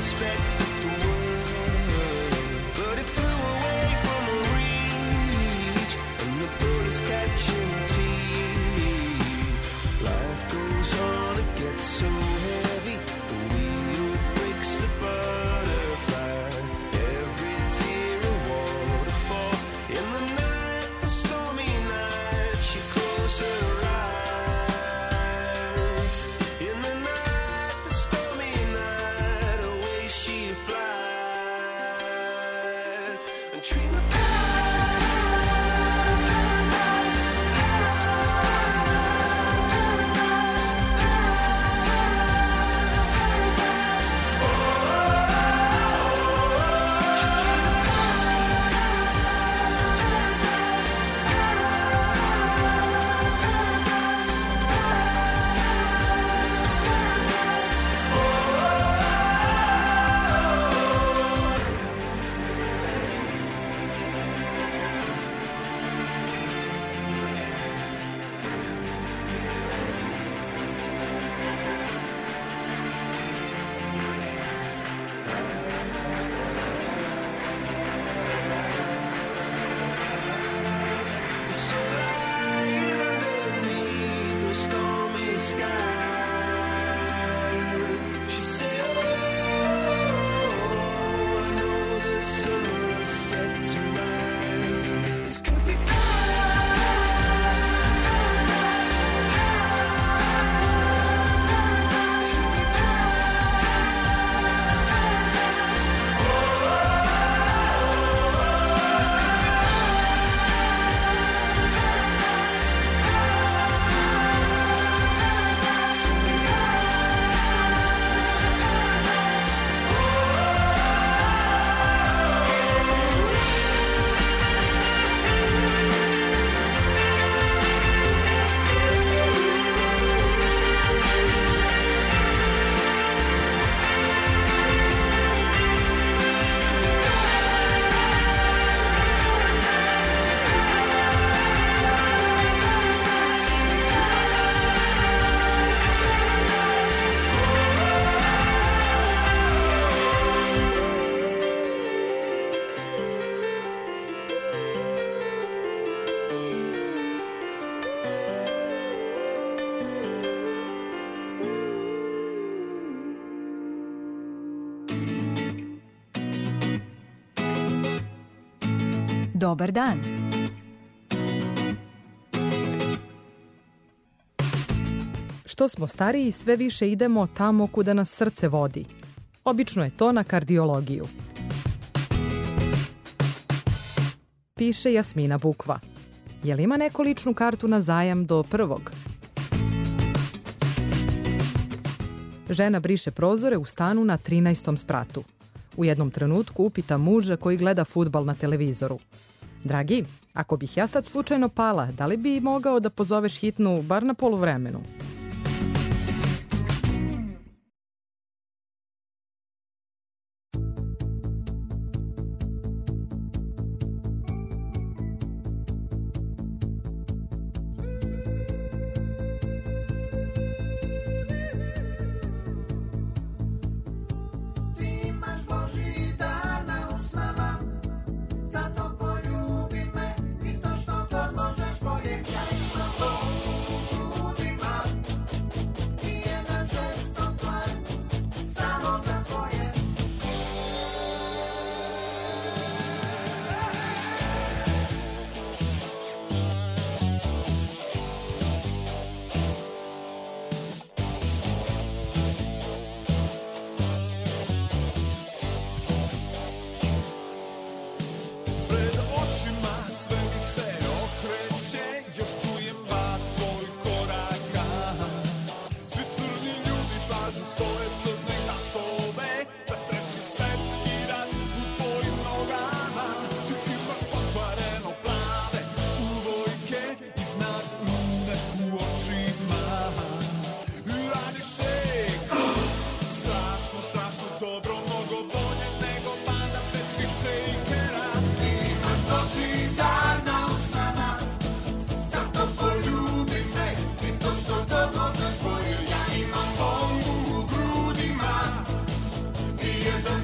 respected the world, but it flew away from her reach, and the bullets catching her teeth. Life goes on, it gets so heavy, the wheel breaks the butterfly. Every tear a waterfall. In the night, the stormy night, she closed her eyes. In the night, the stormy night, away she flies. And dream of so lying underneath those stormy skies. She said, oh, I know the summer's set to rise. This could be Dobar dan. Što smo stariji, sve više idemo tamo kuda nas srce vodi. Obično je to na kardiologiju. Piše Jasmina Bukva. Jel ima neko ličnu kartu na zajam do 1. Žena briše prozore u stanu na 13. spratu. U jednom trenutku upita muža koji gleda fudbal na televizoru. Dragi, ako bih ja sad slučajno pala, da li bi mogao da pozoveš hitnu bar na poluvremenu? Zato poljubi me i to što god možeš, projekt ja imam Bogu u grudima.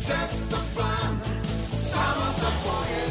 žestok plan samo za tvoje.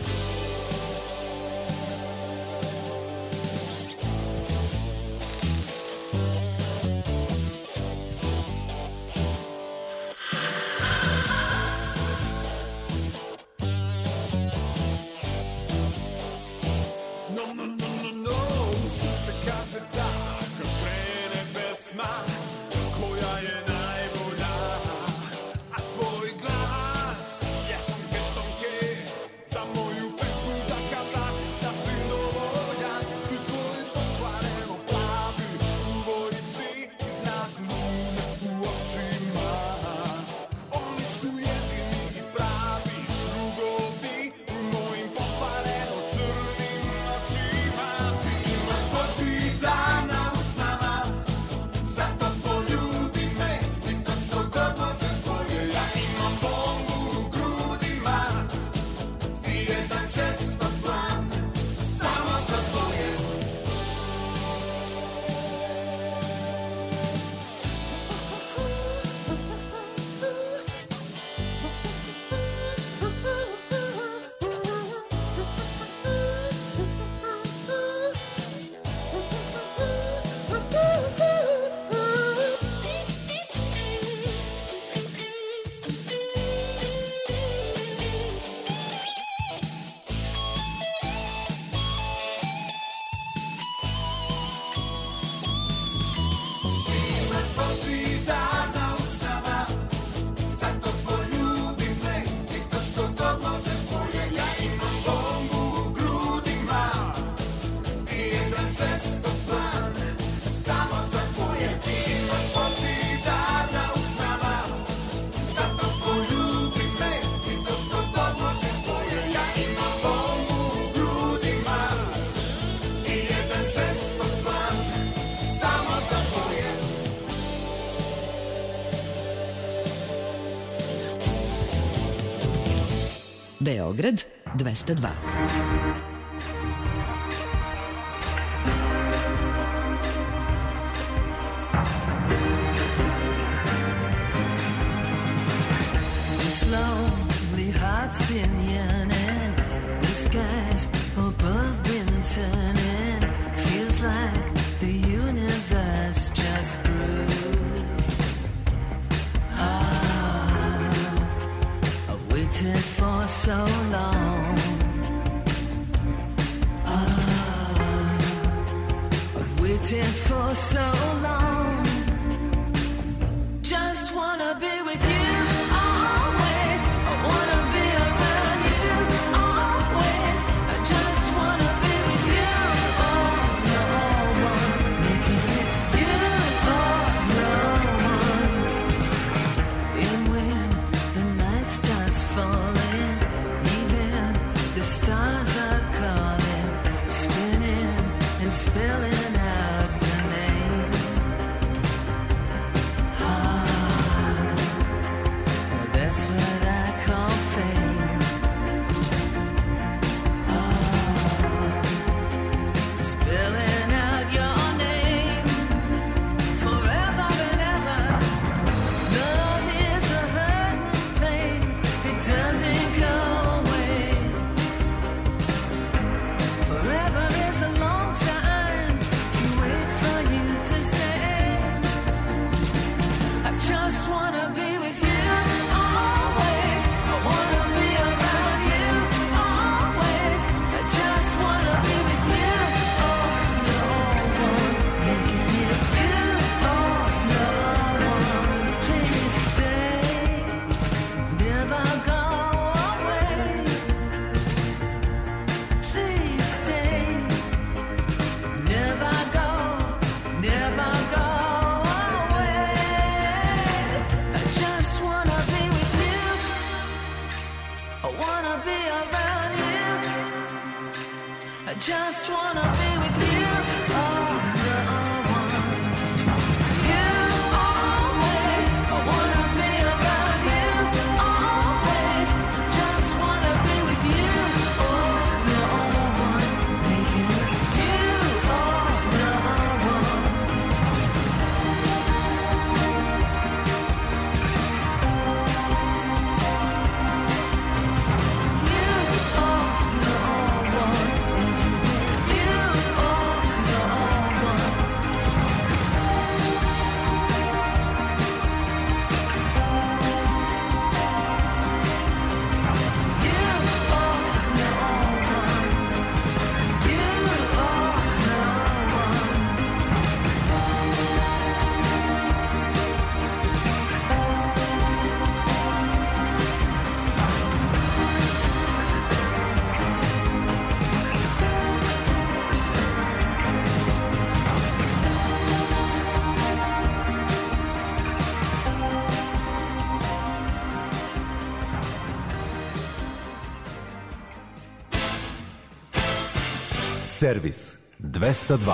Srce kaže da, kad krene pesma koja je najbolja, a tvoj glas je tonke, za moju pesmu da ga glasi sasvim dovoljan. Ti tvoji pokvareno plavi ubojici i znak lune u očima, oni su jedini i pravi drugovi u mojim pokvareno crnim očima. Ti imaš Božji dan na usnama, zato poljubi me i to što god možeš bolje. Ja imam bombu u grudima i jedan žestok plan samo za tvoje. Ti imaš Božji dan na usnama, zato poljubi me i to što god možeš bolje. Ja imam bombu u grudima i jedan žestok plan samo za tvoje. Ti imaš Božji dan na usnama, zato poljubi me i to što god možeš bolje. Ja imam bombu u grudima i jedan žestok plan samo za tvoje. Beograd 202. This lonely heart's been yearning. The skies above been turning. Feels like the universe just grew. I've waited for so long. I've waited for so long. Just wanna be with you always. I wanna be around you always. I just wanna be with you. Oh, no one making it you. Oh, no one. And when the night starts falling, even the stars are calling, spinning and spilling out your name. That's what I call fame. Spilling out your name forever and ever. Love is a hurting thing, it doesn't go away. Forever is a long time to wait for you to say, I just wanna be with you always. I wanna be around you always. I just wanna be with you. Oh, no one making it you. Oh, no one. Please stay. Never go away. Please stay. Never go away. I just wanna be with you. I wanna be around you. I just wanna be with you. Oh, no one. You always. I wanna be around you always. Just wanna be with you. Oh, no one making it you. Oh, no one. Servis 202.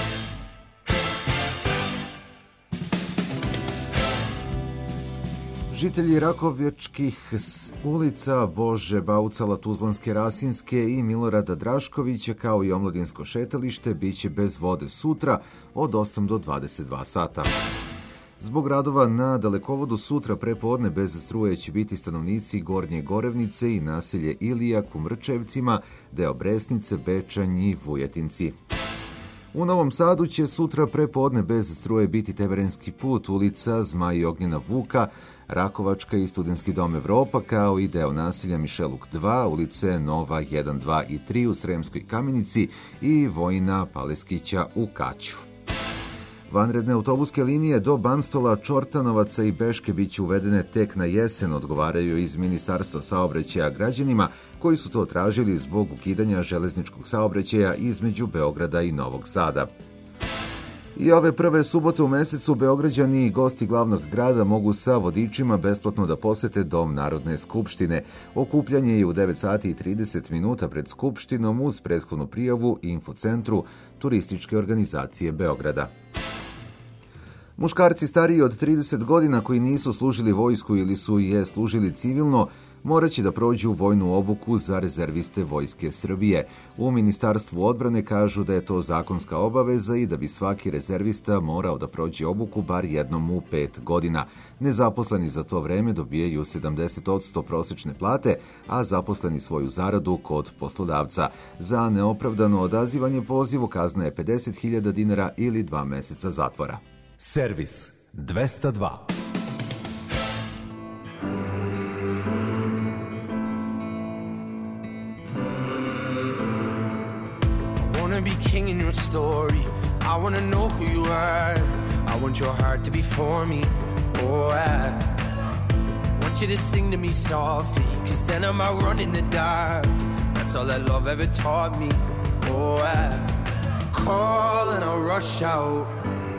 Žitelji Rakovečkih ulica Bože Baucala, Tuzlanske, Rasinske i Milorada Draškovića, kao i omladinsko šetalište, bit će bez vode sutra od 8 do 22 sata. Zbog radova na dalekovodu sutra prepodne bez struje će biti stanovnici Gornje Gorevnice i naselje Ilijak u Mrčevcima, deo Bresnice, Bečanj i Vujetinci. U Novom Sadu će sutra prepodne bez struje biti Teverenski put, ulica Zmaj i Ognjena Vuka, Rakovačka i Studentski dom Evropa, kao i deo naselja Mišeluk 2, ulice Nova 1, 2 i 3 u Sremskoj Kamenici i Vojina Paleskića u Kaću. Vanredne autobuske linije do Banstola, Čortanovaca i Beške biće uvedene tek na jesen, odgovaraju iz Ministarstva saobraćaja građanima koji su to tražili zbog ukidanja železničkog saobraćaja između Beograda i Novog Sada. I ove prve subote u mesecu Beograđani i gosti glavnog grada mogu sa vodičima besplatno da posete Dom Narodne skupštine. Okupljanje je u 9 sati i 30 minuta pred Skupštinom uz prethodnu prijavu Infocentru Turističke organizacije Beograda. Muškarci stariji od 30 godina koji nisu služili vojsku ili su je služili civilno moraće da prođu vojnu obuku za rezerviste Vojske Srbije. U Ministarstvu odbrane kažu da je to zakonska obaveza i da bi svaki rezervista morao da prođe obuku bar jednom u 5 godina. Nezaposleni za to vreme dobijaju 70% prosečne plate, a zaposleni svoju zaradu kod poslodavca. Za neopravdano odazivanje pozivu kazna je 50.000 dinara ili 2 meseca zatvora. Servis 202. Be king in your story. I wanna know who you are. I want your heart to be for me. Oh, I want you to sing to me softly, 'cause then I might run in the dark. That's all that love ever taught me. Oh, I call and I'll rush out,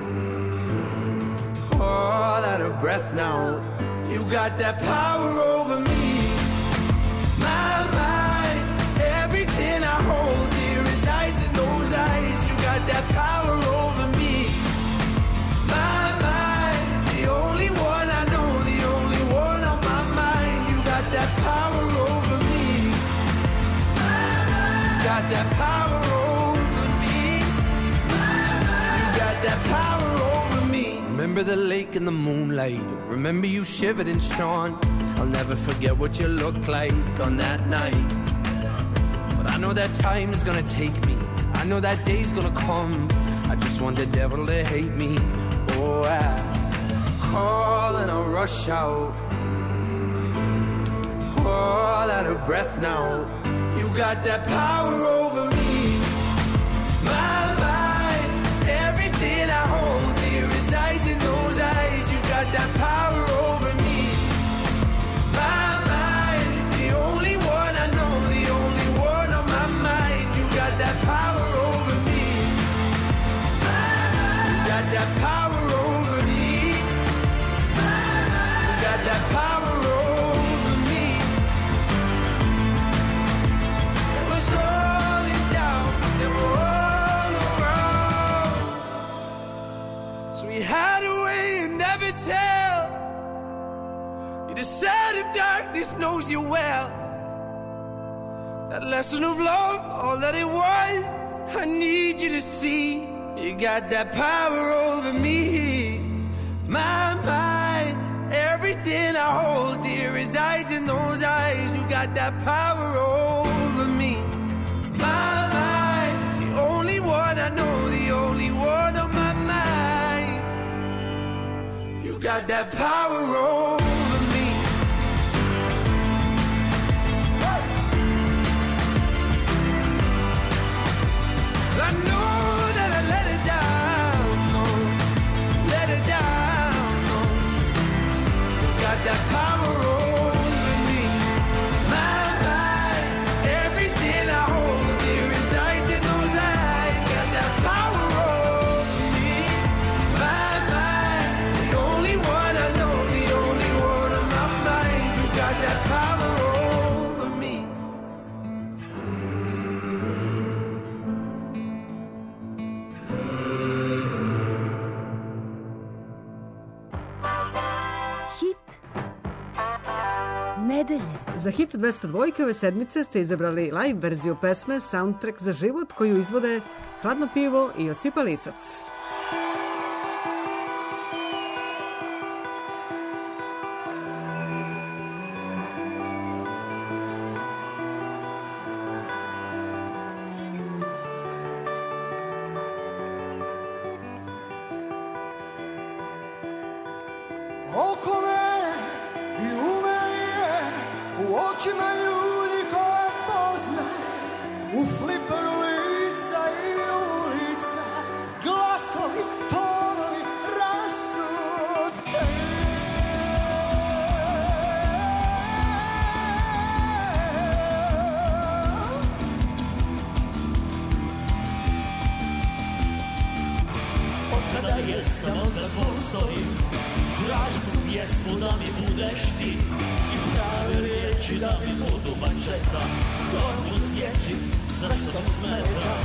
all out of breath now. You got that power over me, my mind, everything I hold dear resides in those eyes. You got that power over me, my mind, the only one I know, the only one on my mind. You got that power over me, you got that power over me, you got that power over me. Remember the lake and the moonlight, remember you shivered and shone. I'll never forget what you looked like on that night. But I know that time is gonna take me, I know that day's gonna come. I just want the devil to hate me. Oh, I call and I'll rush out, all out of breath now. You got that power over me, my mind, everything I hold dear resides in those eyes. You got that power over me, my mind, the only one I know, the only one on my mind. You got that power over me, you got that power over me, you got that power over me. And we're slowly down and we're all around, so we hide away and never tell. You decide if darkness knows you well. That lesson of love, all that it was, I need you to see. You got that power over me, my mind, everything I hold dear resides in those eyes. You got that power over me, my mind, the only one I know, the only one on my mind. You got that power over me. I know that I let it down, no, let it down, no. You got that power over me, my mind, everything I hold dear resides in those eyes. Got that power over me, my mind, the only one I know, the only nedelje. Za hit 202 ove sedmice ste izabrali live verziju pesme Soundtrack za život koju izvode Hladno pivo i Josipa Lisac. Oko mene i u meni je, u očima ljudi koje poznaj, u fliperu lica i ulica, glasovi, tonovi, rasute. Od kada jesam, od kad postojim, tražim tu pjesmu da mi budeš ti i prave riječi da mi budu mačeta. Skoro ću sjeći sve što mi smeta.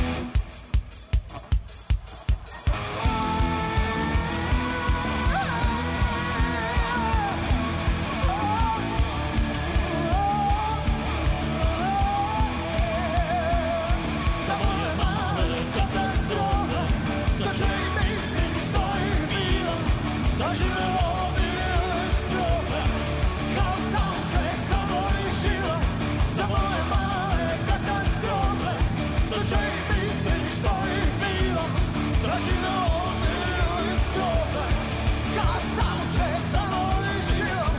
Za moje male katastrofe, da će i biti što ih bilo, da žive ove strofe, kao soundtrack za moj život. Za moje male katastrofe, da će i biti što ih bilo, da žive ove strofe, kao soundtrack za moj život.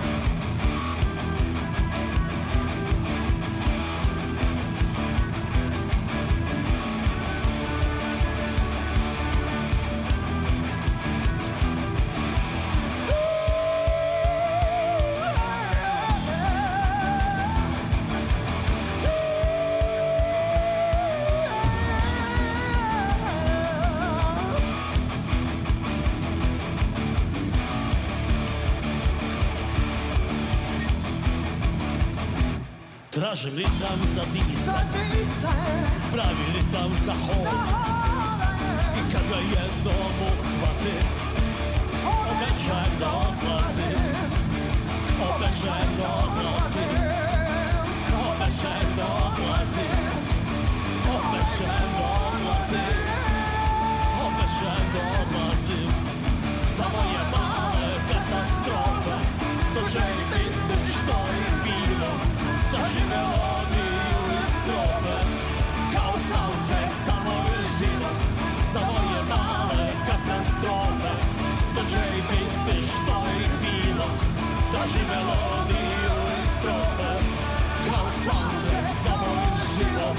Tražim ritam za disaj, pravi ritam za hod. I kad ga jednom uhvatim, obećajem da odlazim, obećajem da odlazim, obećajem da odlazim, obećajem da odlazim, obećajem da odlazim. Za moje male katastrofe, to će i biti što i bilo, da žive odiju i strofe, kao soundtrack za moj život. Za moje male katastrofe, to će i biti što ih bilo, da žive odiju i strofe, kao soundtrack za moj život.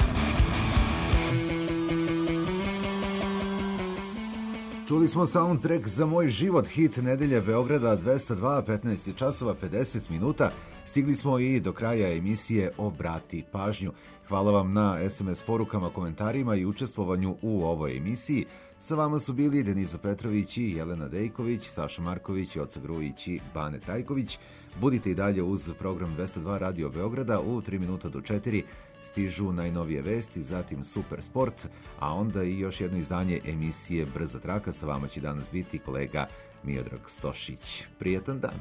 Čuli smo soundtrack za moj život, hit nedelje Beograda 202, 15 časova 50 minuta. Stigli smo i do kraja emisije Obrati pažnju. Hvala vam na SMS porukama, komentarima i učestvovanju u ovoj emisiji. Sa vama su bili Denisa Petrović i Jelena Dejković, Saša Marković, Joca Grujić i Bane Trajković. Budite i dalje uz program 202 Radio Beograda. U 3 minuta do 4 stižu najnovije vesti, zatim Super Sport, a onda i još jedno izdanje emisije Brza traka. Sa vama će danas biti kolega Miodrag Stošić. Prijetan dan!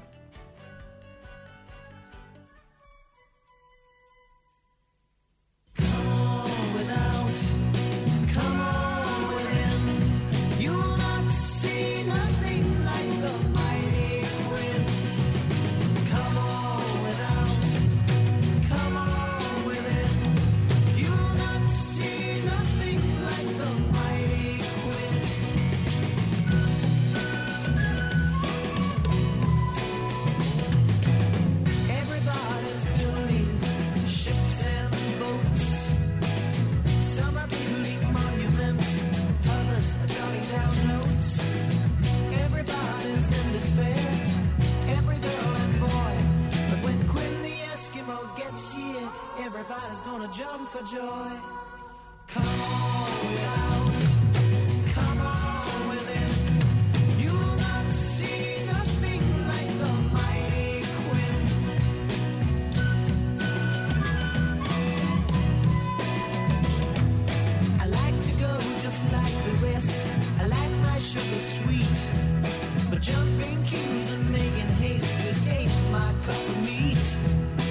Everybody's gonna jump for joy. Come on without, come on within. You will not see nothing like the mighty Quinn. I like to go just like the rest. I like my sugar sweet, but jumping cues and making haste just ain't my cup of meat.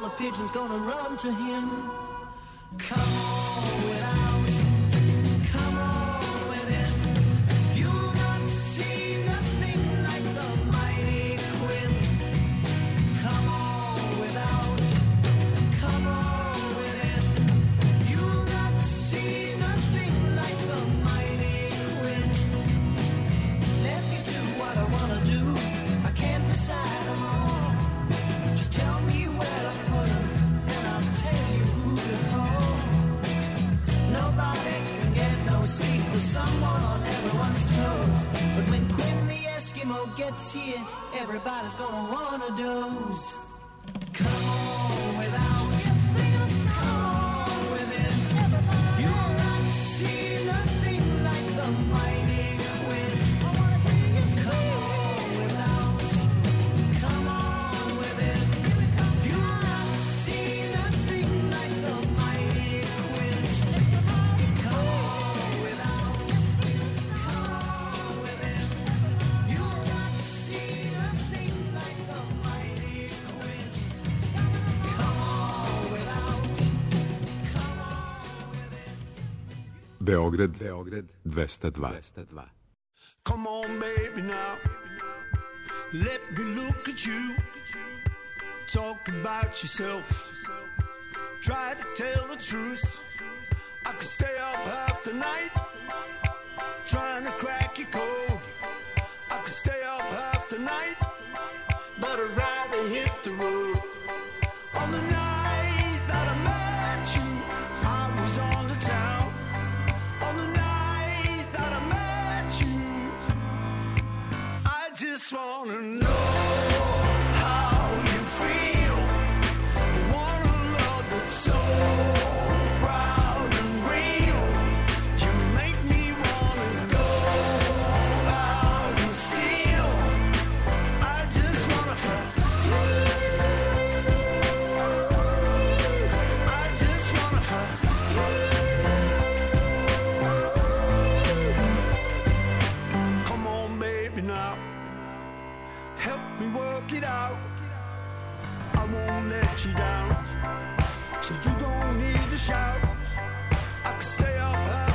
the pigeons gonna run to him. Come on without, come on within. You'll not see nothing like the mighty Quinn. Come on without, come on within. You'll not see nothing like the mighty Quinn. Let me do what I wanna do. I can't decide them all. Just tell me where to put them, and I'll tell you who to call. Nobody can get no sleep with someone on everyone's toes. But when Quinn the Eskimo gets here, everybody's gonna wanna doze. Come on without, come on within. You'll not see nothing like the mighty Quinn. Come on without, come on within. You'll not see nothing like the mighty Quinn. Come on without, come on within. You'll not see nothing like the mighty Quinn. Come on without, come on within. Beograd 202. Come on, baby, now. Let me look at you. Talk about yourself. Try to tell the truth. I could stay up half the night trying to crack your code. I could stay up half the night, but I'd rather hit the road. On the night that I met you, I was on the town. On the night that I met you, I just wanna know how you feel. The one love that's so proud and real. You make me wanna go out and steal. I just wanna I just wanna Come on, baby, now. Help me work it out. I won't let you down. So you don't need to shout. I can stay up high.